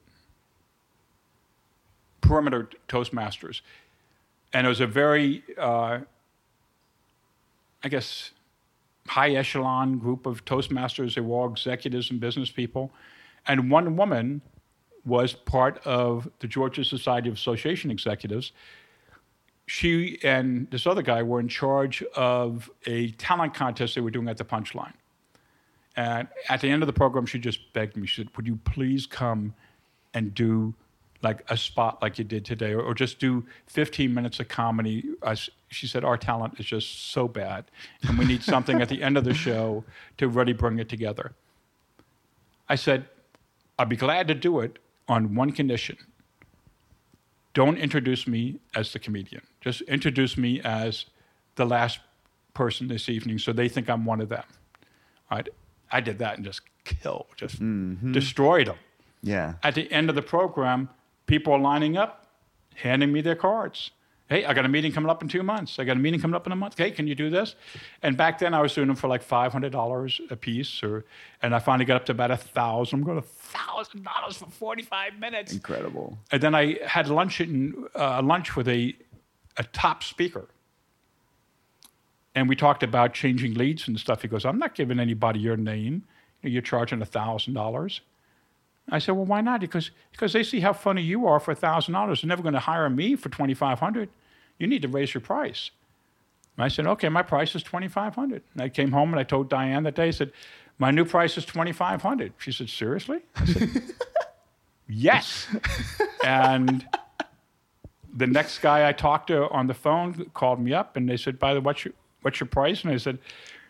Perimeter Toastmasters. And it was a very, I guess, high echelon group of Toastmasters. They were all executives and business people. And one woman was part of the Georgia Society of Association Executives. She and this other guy were in charge of a talent contest they were doing at the Punchline. And at the end of the program, she just begged me. She said, would you please come and do like a spot like you did today, or just do 15 minutes of comedy. She said, our talent is just so bad, and we need something at the end of the show to really bring it together. I said, I'd be glad to do it on one condition. Don't introduce me as the comedian. Just introduce me as the last person this evening so they think I'm one of them. I did that and just destroyed them. Yeah. At the end of the program, people are lining up, handing me their cards. Hey, I got a meeting coming up in 2 months. I got a meeting coming up in a month. Hey, can you do this? And back then, I was doing them for like $500 a piece, and I finally got up to about $1,000. I'm going $1,000 for 45 minutes. Incredible. And then I had lunch with a top speaker. And we talked about changing leads and stuff. He goes, I'm not giving anybody your name. You're charging $1,000. I said, well, why not? Because they see how funny you are for $1,000. They're never going to hire me for $2,500. You need to raise your price. And I said, okay, my price is $2,500. And I came home and I told Diane that day, I said, my new price is $2,500. She said, seriously? I said, yes. And the next guy I talked to on the phone called me up and they said, by the way, what's your price? And I said,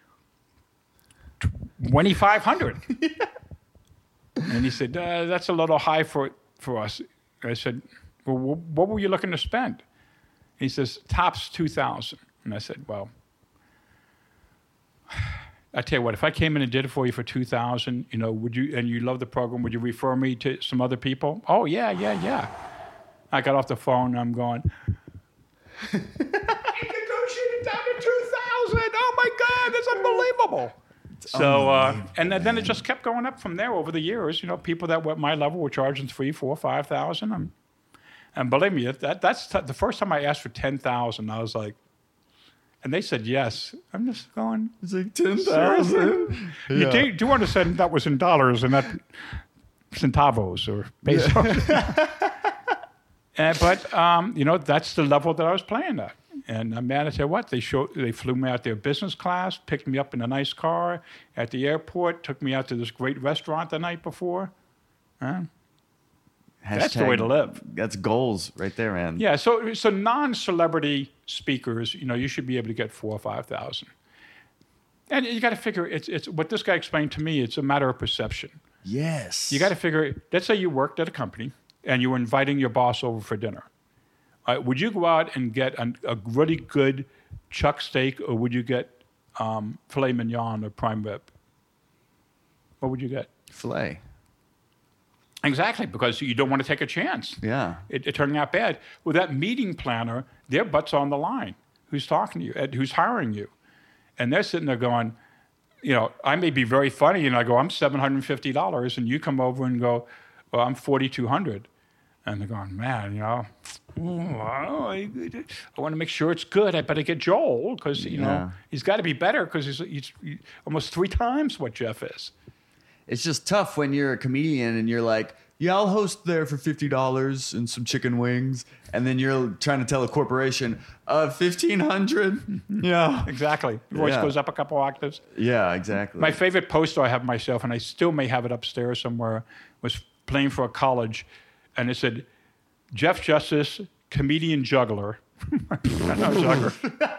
$2,500. And he said, that's a little high for us. I said, well, what were you looking to spend? He says, tops $2,000. And I said, well, I tell you what, if I came in and did it for you for $2,000, would you, and you love the program, would you refer me to some other people? Oh, yeah. I got off the phone and I'm going, he negotiated down to $2,000. Oh my God, that's unbelievable. So, and then it just kept going up from there over the years. People that were at my level were charging $3,000, $4,000, $5,000. And believe me, that's the first time I asked for $10,000. I was like, and they said yes. I'm just going, it's like $10,000. Yeah. You do understand that was in dollars and not centavos or pesos. Yeah. But that's the level that I was playing at. And man, I tell you what, they flew me out there business class, picked me up in a nice car at the airport, took me out to this great restaurant the night before. That's the way to live. That's goals right there, man. Yeah, so non-celebrity speakers, you should be able to get $4,000 or $5,000. And you got to figure, it's what this guy explained to me, it's a matter of perception. Yes. You got to figure, let's say you worked at a company and you were inviting your boss over for dinner. Would you go out and get a really good chuck steak, or would you get filet mignon or prime rib? What would you get? Filet. Exactly, because you don't want to take a chance. Yeah. It turning out bad. With that meeting planner, their butt's on the line. Who's talking to you? Who's hiring you? And they're sitting there going, I may be very funny, and I go, I'm $750, and you come over and go, well, I'm $4,200. And they're going, man, I want to make sure it's good. I better get Joel because, he's got to be better because he's almost 3 times what Jeff is. It's just tough when you're a comedian and you're like, yeah, I'll host there for $50 and some chicken wings. And then you're trying to tell a corporation, $1,500. Yeah. Exactly. Your voice goes up a couple octaves. Yeah, exactly. My favorite poster I have myself, and I still may have it upstairs somewhere, was playing for a college. And it said, Jeff Justice, comedian juggler. No, juggler.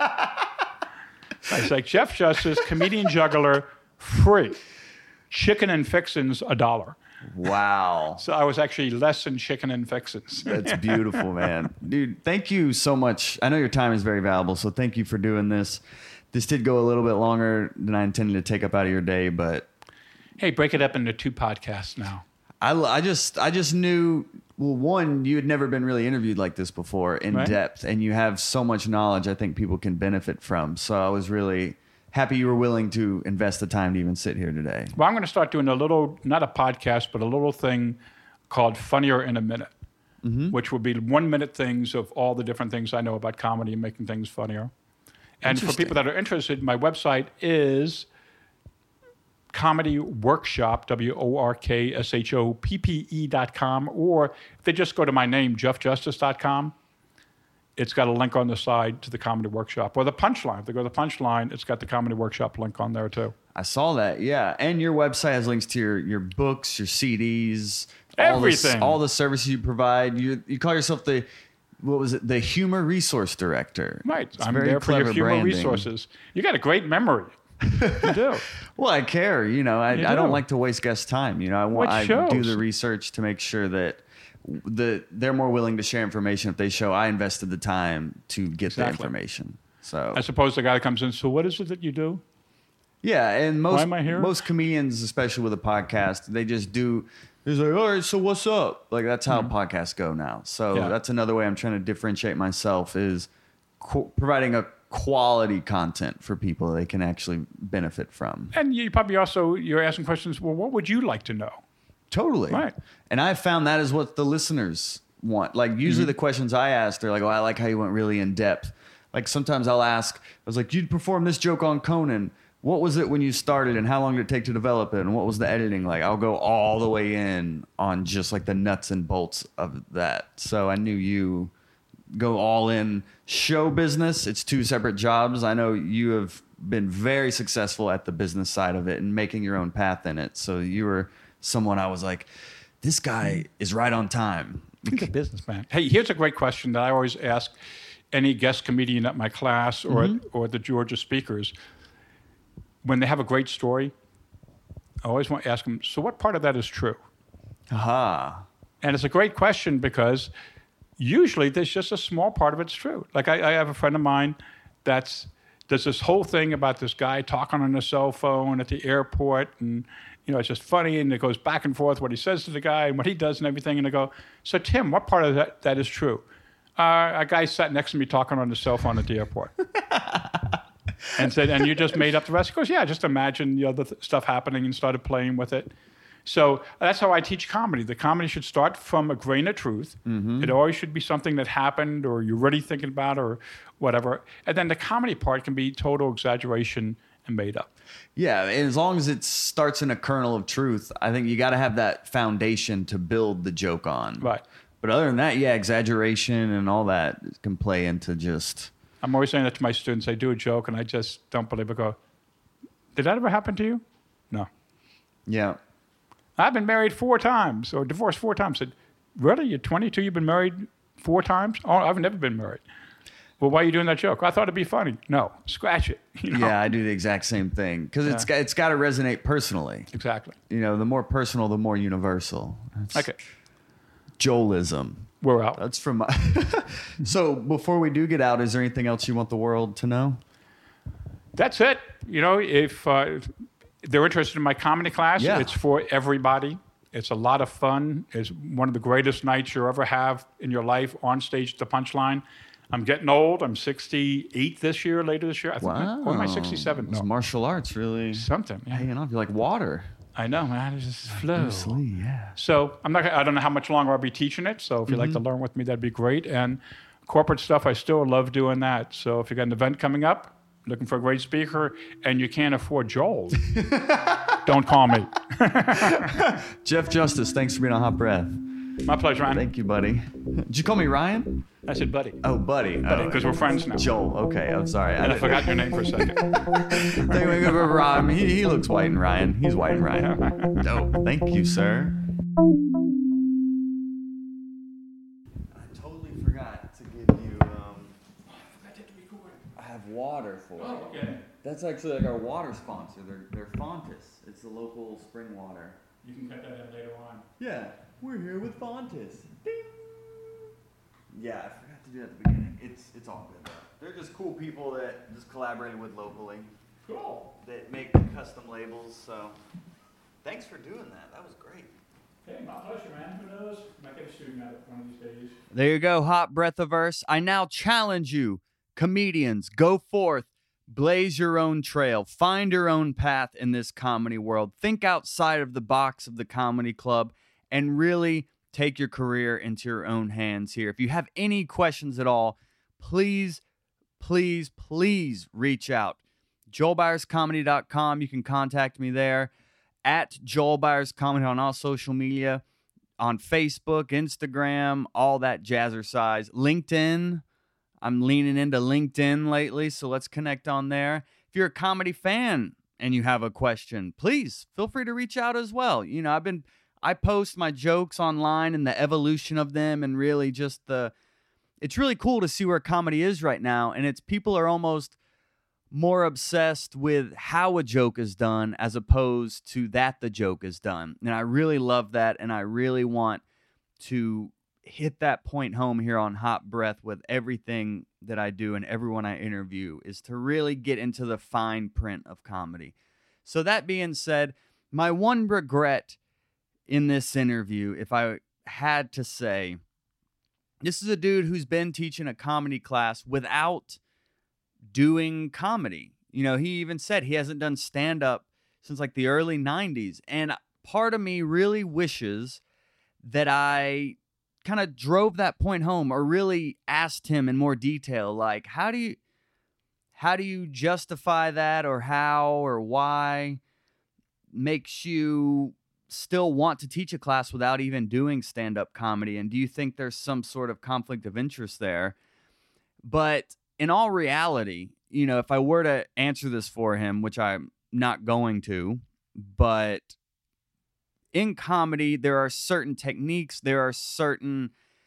It's like, Jeff Justice, comedian juggler, free. Chicken and fixins, $1. Wow. So I was actually less than chicken and fixins. That's beautiful, man. Dude, thank you so much. I know your time is very valuable, so thank you for doing this. This did go a little bit longer than I intended to take up out of your day, but... Hey, break it up into 2 podcasts now. I just knew, well, one, you had never been really interviewed like this before in depth, and you have so much knowledge I think people can benefit from. So I was really happy you were willing to invest the time to even sit here today. Well, I'm going to start doing a little, not a podcast, but a little thing called Funnier in a Minute, which will be 1-minute things of all the different things I know about comedy and making things funnier. And for people that are interested, my website is Comedy Workshop, WORKSHOPPE.com, or if they just go to my name, JeffJustice.com, it's got a link on the side to the Comedy Workshop. Or the Punchline. If they go to the Punchline, it's got the Comedy Workshop link on there too. I saw that, yeah. And your website has links to your books, your CDs, everything. All the services you provide. You call yourself the Humor Resource Director. Right. It's I'm very there for your clever humor branding. resources. You got a great memory. You do. Well, I care. I don't like to waste guests' time. I do the research to make sure that they're more willing to share information if they show I invested the time to get the information. So I suppose the guy that comes in, so what is it that you do? Yeah, and Why am I here? most comedians, especially with a podcast, they just do. It's like, all right, so what's up? Like that's how podcasts go now. So that's another way I'm trying to differentiate myself is providing a quality content for people they can actually benefit from. And you probably also, you're asking questions, well, what would you like to know? Totally. Right. And I found that is what the listeners want. Like usually the questions I ask, they're like, oh, I like how you went really in depth. Like sometimes I'll ask, I was like, you'd perform this joke on Conan. What was it when you started and how long did it take to develop it? And what was the editing like? I'll go all the way in on just like the nuts and bolts of that. So I knew you go all in show business. It's 2 separate jobs. I know you have been very successful at the business side of it and making your own path in it. So you were someone I was like, this guy is right on time. He's a businessman. Hey, here's a great question that I always ask any guest comedian at my class or the Georgia speakers. When they have a great story, I always want to ask them, so what part of that is true? Aha. And it's a great question because usually there's just a small part of it's true. Like I have a friend of mine there's this whole thing about this guy talking on a cell phone at the airport and it's just funny and it goes back and forth what he says to the guy and what he does and everything. And I go, so Tim, what part of that is true? A guy sat next to me talking on the cell phone at the airport. And said, and you just made up the rest? He goes, yeah, just imagine the stuff happening and started playing with it. So that's how I teach comedy. The comedy should start from a grain of truth. It always should be something that happened or you're really thinking about or whatever. And then the comedy part can be total exaggeration and made up. Yeah, and as long as it starts in a kernel of truth, I think you got to have that foundation to build the joke on. Right. But other than that, yeah, exaggeration and all that can play into just... I'm always saying that to my students. I do a joke and I just don't believe it. Go, did that ever happen to you? No. Yeah. I've been married 4 times or divorced 4 times. I said, really? You're 22, you've been married 4 times? Oh, I've never been married. Well, why are you doing that joke? I thought it'd be funny. No, scratch it. Yeah, I do the exact same thing because it's got to resonate personally. Exactly. The more personal, the more universal. Okay. Joelism. We're out. That's from my... So before we do get out, is there anything else you want the world to know? That's it. If they're interested in my comedy class, it's for everybody. It's a lot of fun. It's one of the greatest nights you'll ever have in your life on stage at the Punchline. I'm getting old. I'm 68 this year, later this year. I think Wow. or am I 67? Is No. martial arts really Something. Yeah. hanging off you like water? I know, man. It's just flow. Bruce Lee, yeah. So I don't know how much longer I'll be teaching it. So if you'd like to learn with me, that'd be great. And corporate stuff, I still love doing that. So if you got an event coming up, looking for a great speaker, and you can't afford Joel, don't call me. Jeff Justice, thanks for being on Hot Breath. My pleasure, man. Thank you, buddy. Did you call me Ryan? I said, buddy. Oh, buddy. Because we're friends now. Joel. Okay, I'm sorry. And I forgot your name for a second. Ryan. He looks white and Ryan. He's white and Ryan. Dope. Thank you, sir. I totally forgot to give you. I have water for you. Oh, okay. That's actually like our water sponsor. They're Fontis. It's the local spring water. You can cut that in later on. Yeah, we're here with Fontis. Ding. Yeah, I forgot to do that at the beginning. It's all good though. They're just cool people that just collaborated with locally. Cool. That make custom labels. So, thanks for doing that. That was great. Hey, my pleasure, man. Who knows? Might get a student out one of these days. There you go, Hot Breathiverse. I now challenge you, comedians, go forth, blaze your own trail, find your own path in this comedy world. Think outside of the box of the comedy club and really take your career into your own hands here. If you have any questions at all, please reach out. JoelByersComedy.com. You can contact me there at Joel Byers Comedy on all social media, on Facebook, Instagram, all that jazzercise. LinkedIn. I'm leaning into LinkedIn lately, so let's connect on there. If you're a comedy fan and you have a question, please feel free to reach out as well. You know, I post my jokes online and the evolution of them, and really just it's really cool to see where comedy is right now. And people are almost more obsessed with how a joke is done as opposed to that the joke is done. And I really love that. And I really want to hit that point home here on Hot Breath with everything that I do and everyone I interview, is to really get into the fine print of comedy. So that being said, my one regret in this interview, if I had to say, this is a dude who's been teaching a comedy class without doing comedy. You know, he even said he hasn't done stand-up since like the early 90s. And part of me really wishes that I kind of drove that point home, or really asked him in more detail, like, how do you justify that, or how or why makes you still want to teach a class without even doing stand-up comedy? And do you think there's some sort of conflict of interest there? But in all reality, you know, if I were to answer this for him, which I'm not going to, but in comedy, there are certain techniques, there are certain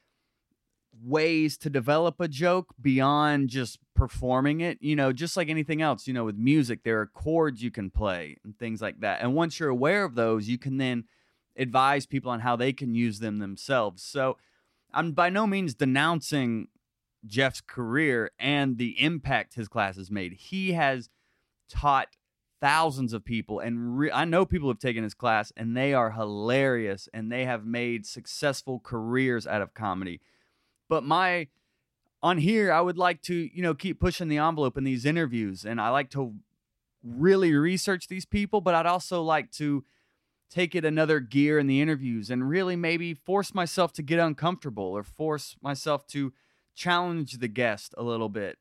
ways to develop a joke beyond just performing it. You know, just like anything else, you know, with music, there are chords you can play and things like that. And once you're aware of those, you can then advise people on how they can use them themselves. So I'm by no means denouncing Jeff's career and the impact his class has made. He has taught thousands of people, and I know people have taken his class and they are hilarious and they have made successful careers out of comedy. But on here, I would like to, you know, keep pushing the envelope in these interviews, and I like to really research these people, but I'd also like to take it another gear in the interviews and really maybe force myself to get uncomfortable, or force myself to challenge the guest a little bit.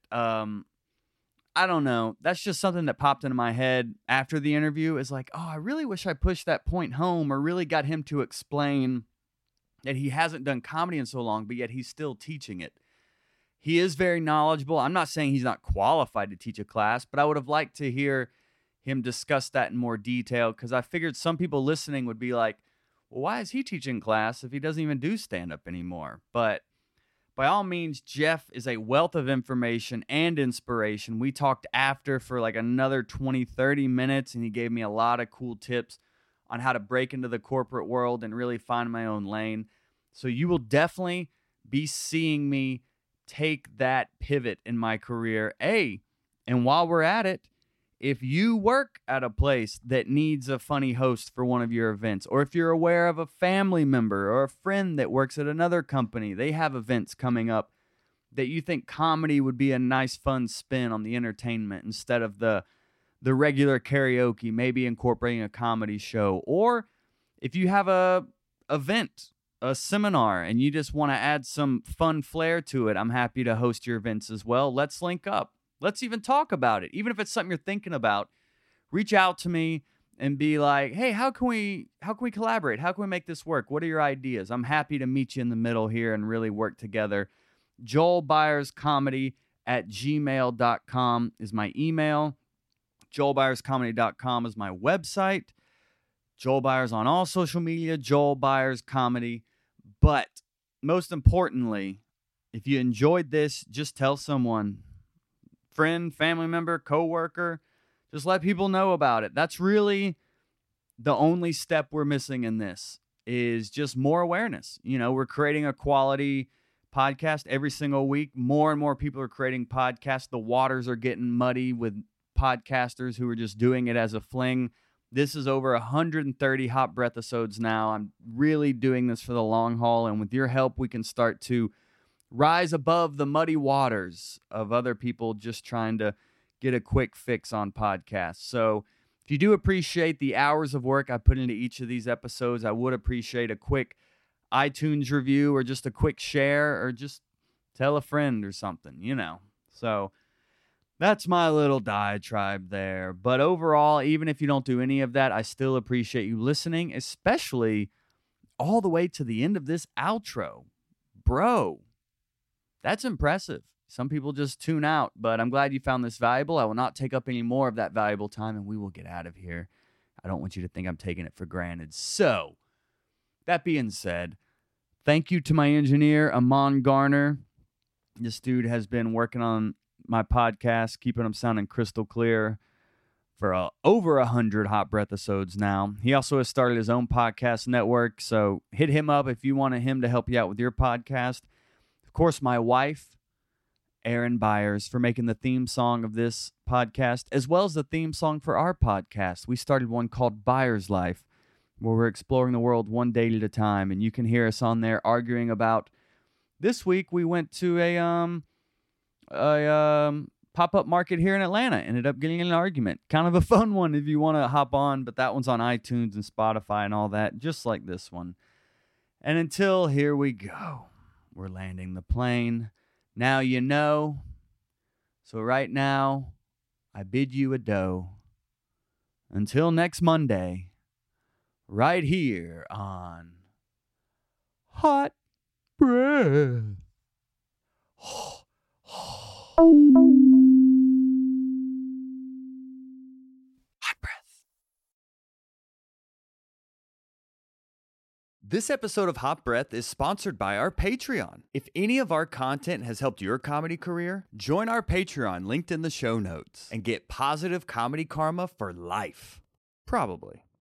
I don't know. That's just something that popped into my head after the interview, is like, oh, I really wish I pushed that point home, or really got him to explain that he hasn't done comedy in so long, but yet he's still teaching it. He is very knowledgeable. I'm not saying he's not qualified to teach a class, but I would have liked to hear him discuss that in more detail, because I figured some people listening would be like, well, why is he teaching class if he doesn't even do stand-up anymore? But by all means, Jeff is a wealth of information and inspiration. We talked after for like another 20, 30 minutes, and he gave me a lot of cool tips on how to break into the corporate world and really find my own lane. So you will definitely be seeing me take that pivot in my career. And while we're at it, if you work at a place that needs a funny host for one of your events, or if you're aware of a family member or a friend that works at another company, they have events coming up, that you think comedy would be a nice, fun spin on the entertainment instead of the regular karaoke, maybe incorporating a comedy show. Or if you have a event, a seminar, and you just want to add some fun flair to it, I'm happy to host your events as well. Let's link up. Let's even talk about it. Even if it's something you're thinking about, reach out to me and be like, hey, how can we collaborate? How can we make this work? What are your ideas? I'm happy to meet you in the middle here and really work together. joelbyerscomedy@gmail.com is my email. joelbyerscomedy.com is my website. Joel Byers on all social media, Joel Byers Comedy. But most importantly, if you enjoyed this, just tell someone, friend, family member, coworker. Just let people know about it. That's really the only step we're missing in this, is just more awareness. You know, we're creating a quality podcast every single week. More and more people are creating podcasts. The waters are getting muddy with podcasters who are just doing it as a fling. This is over 130 Hot Breath episodes now. I'm really doing this for the long haul, and with your help, we can start to rise above the muddy waters of other people just trying to get a quick fix on podcasts. So if you do appreciate the hours of work I put into each of these episodes, I would appreciate a quick iTunes review or just a quick share or just tell a friend or something, you know. So that's my little diatribe there. But overall, even if you don't do any of that, I still appreciate you listening, especially all the way to the end of this outro. Bro, that's impressive. Some people just tune out, but I'm glad you found this valuable. I will not take up any more of that valuable time, and we will get out of here. I don't want you to think I'm taking it for granted. So, that being said, thank you to my engineer, Amon Garner. This dude has been working on my podcast, keeping them sounding crystal clear for over 100 Hot Breath episodes now. He also has started his own podcast network, so hit him up if you wanted him to help you out with your podcast. Of course, my wife, Erin Byers, for making the theme song of this podcast, as well as the theme song for our podcast. We started one called Byers Life, where we're exploring the world one day at a time, and you can hear us on there arguing about. This week we went to a pop-up market here in Atlanta. Ended up getting in an argument. Kind of a fun one if you want to hop on, but that one's on iTunes and Spotify and all that, just like this one. And until here we go, we're landing the plane. Now you know. So right now, I bid you adieu. Until next Monday, right here on Hot Breath. Hot Breath. This episode of Hot Breath is sponsored by our Patreon. If any of our content has helped your comedy career, join our Patreon linked in the show notes and get positive comedy karma for life. Probably.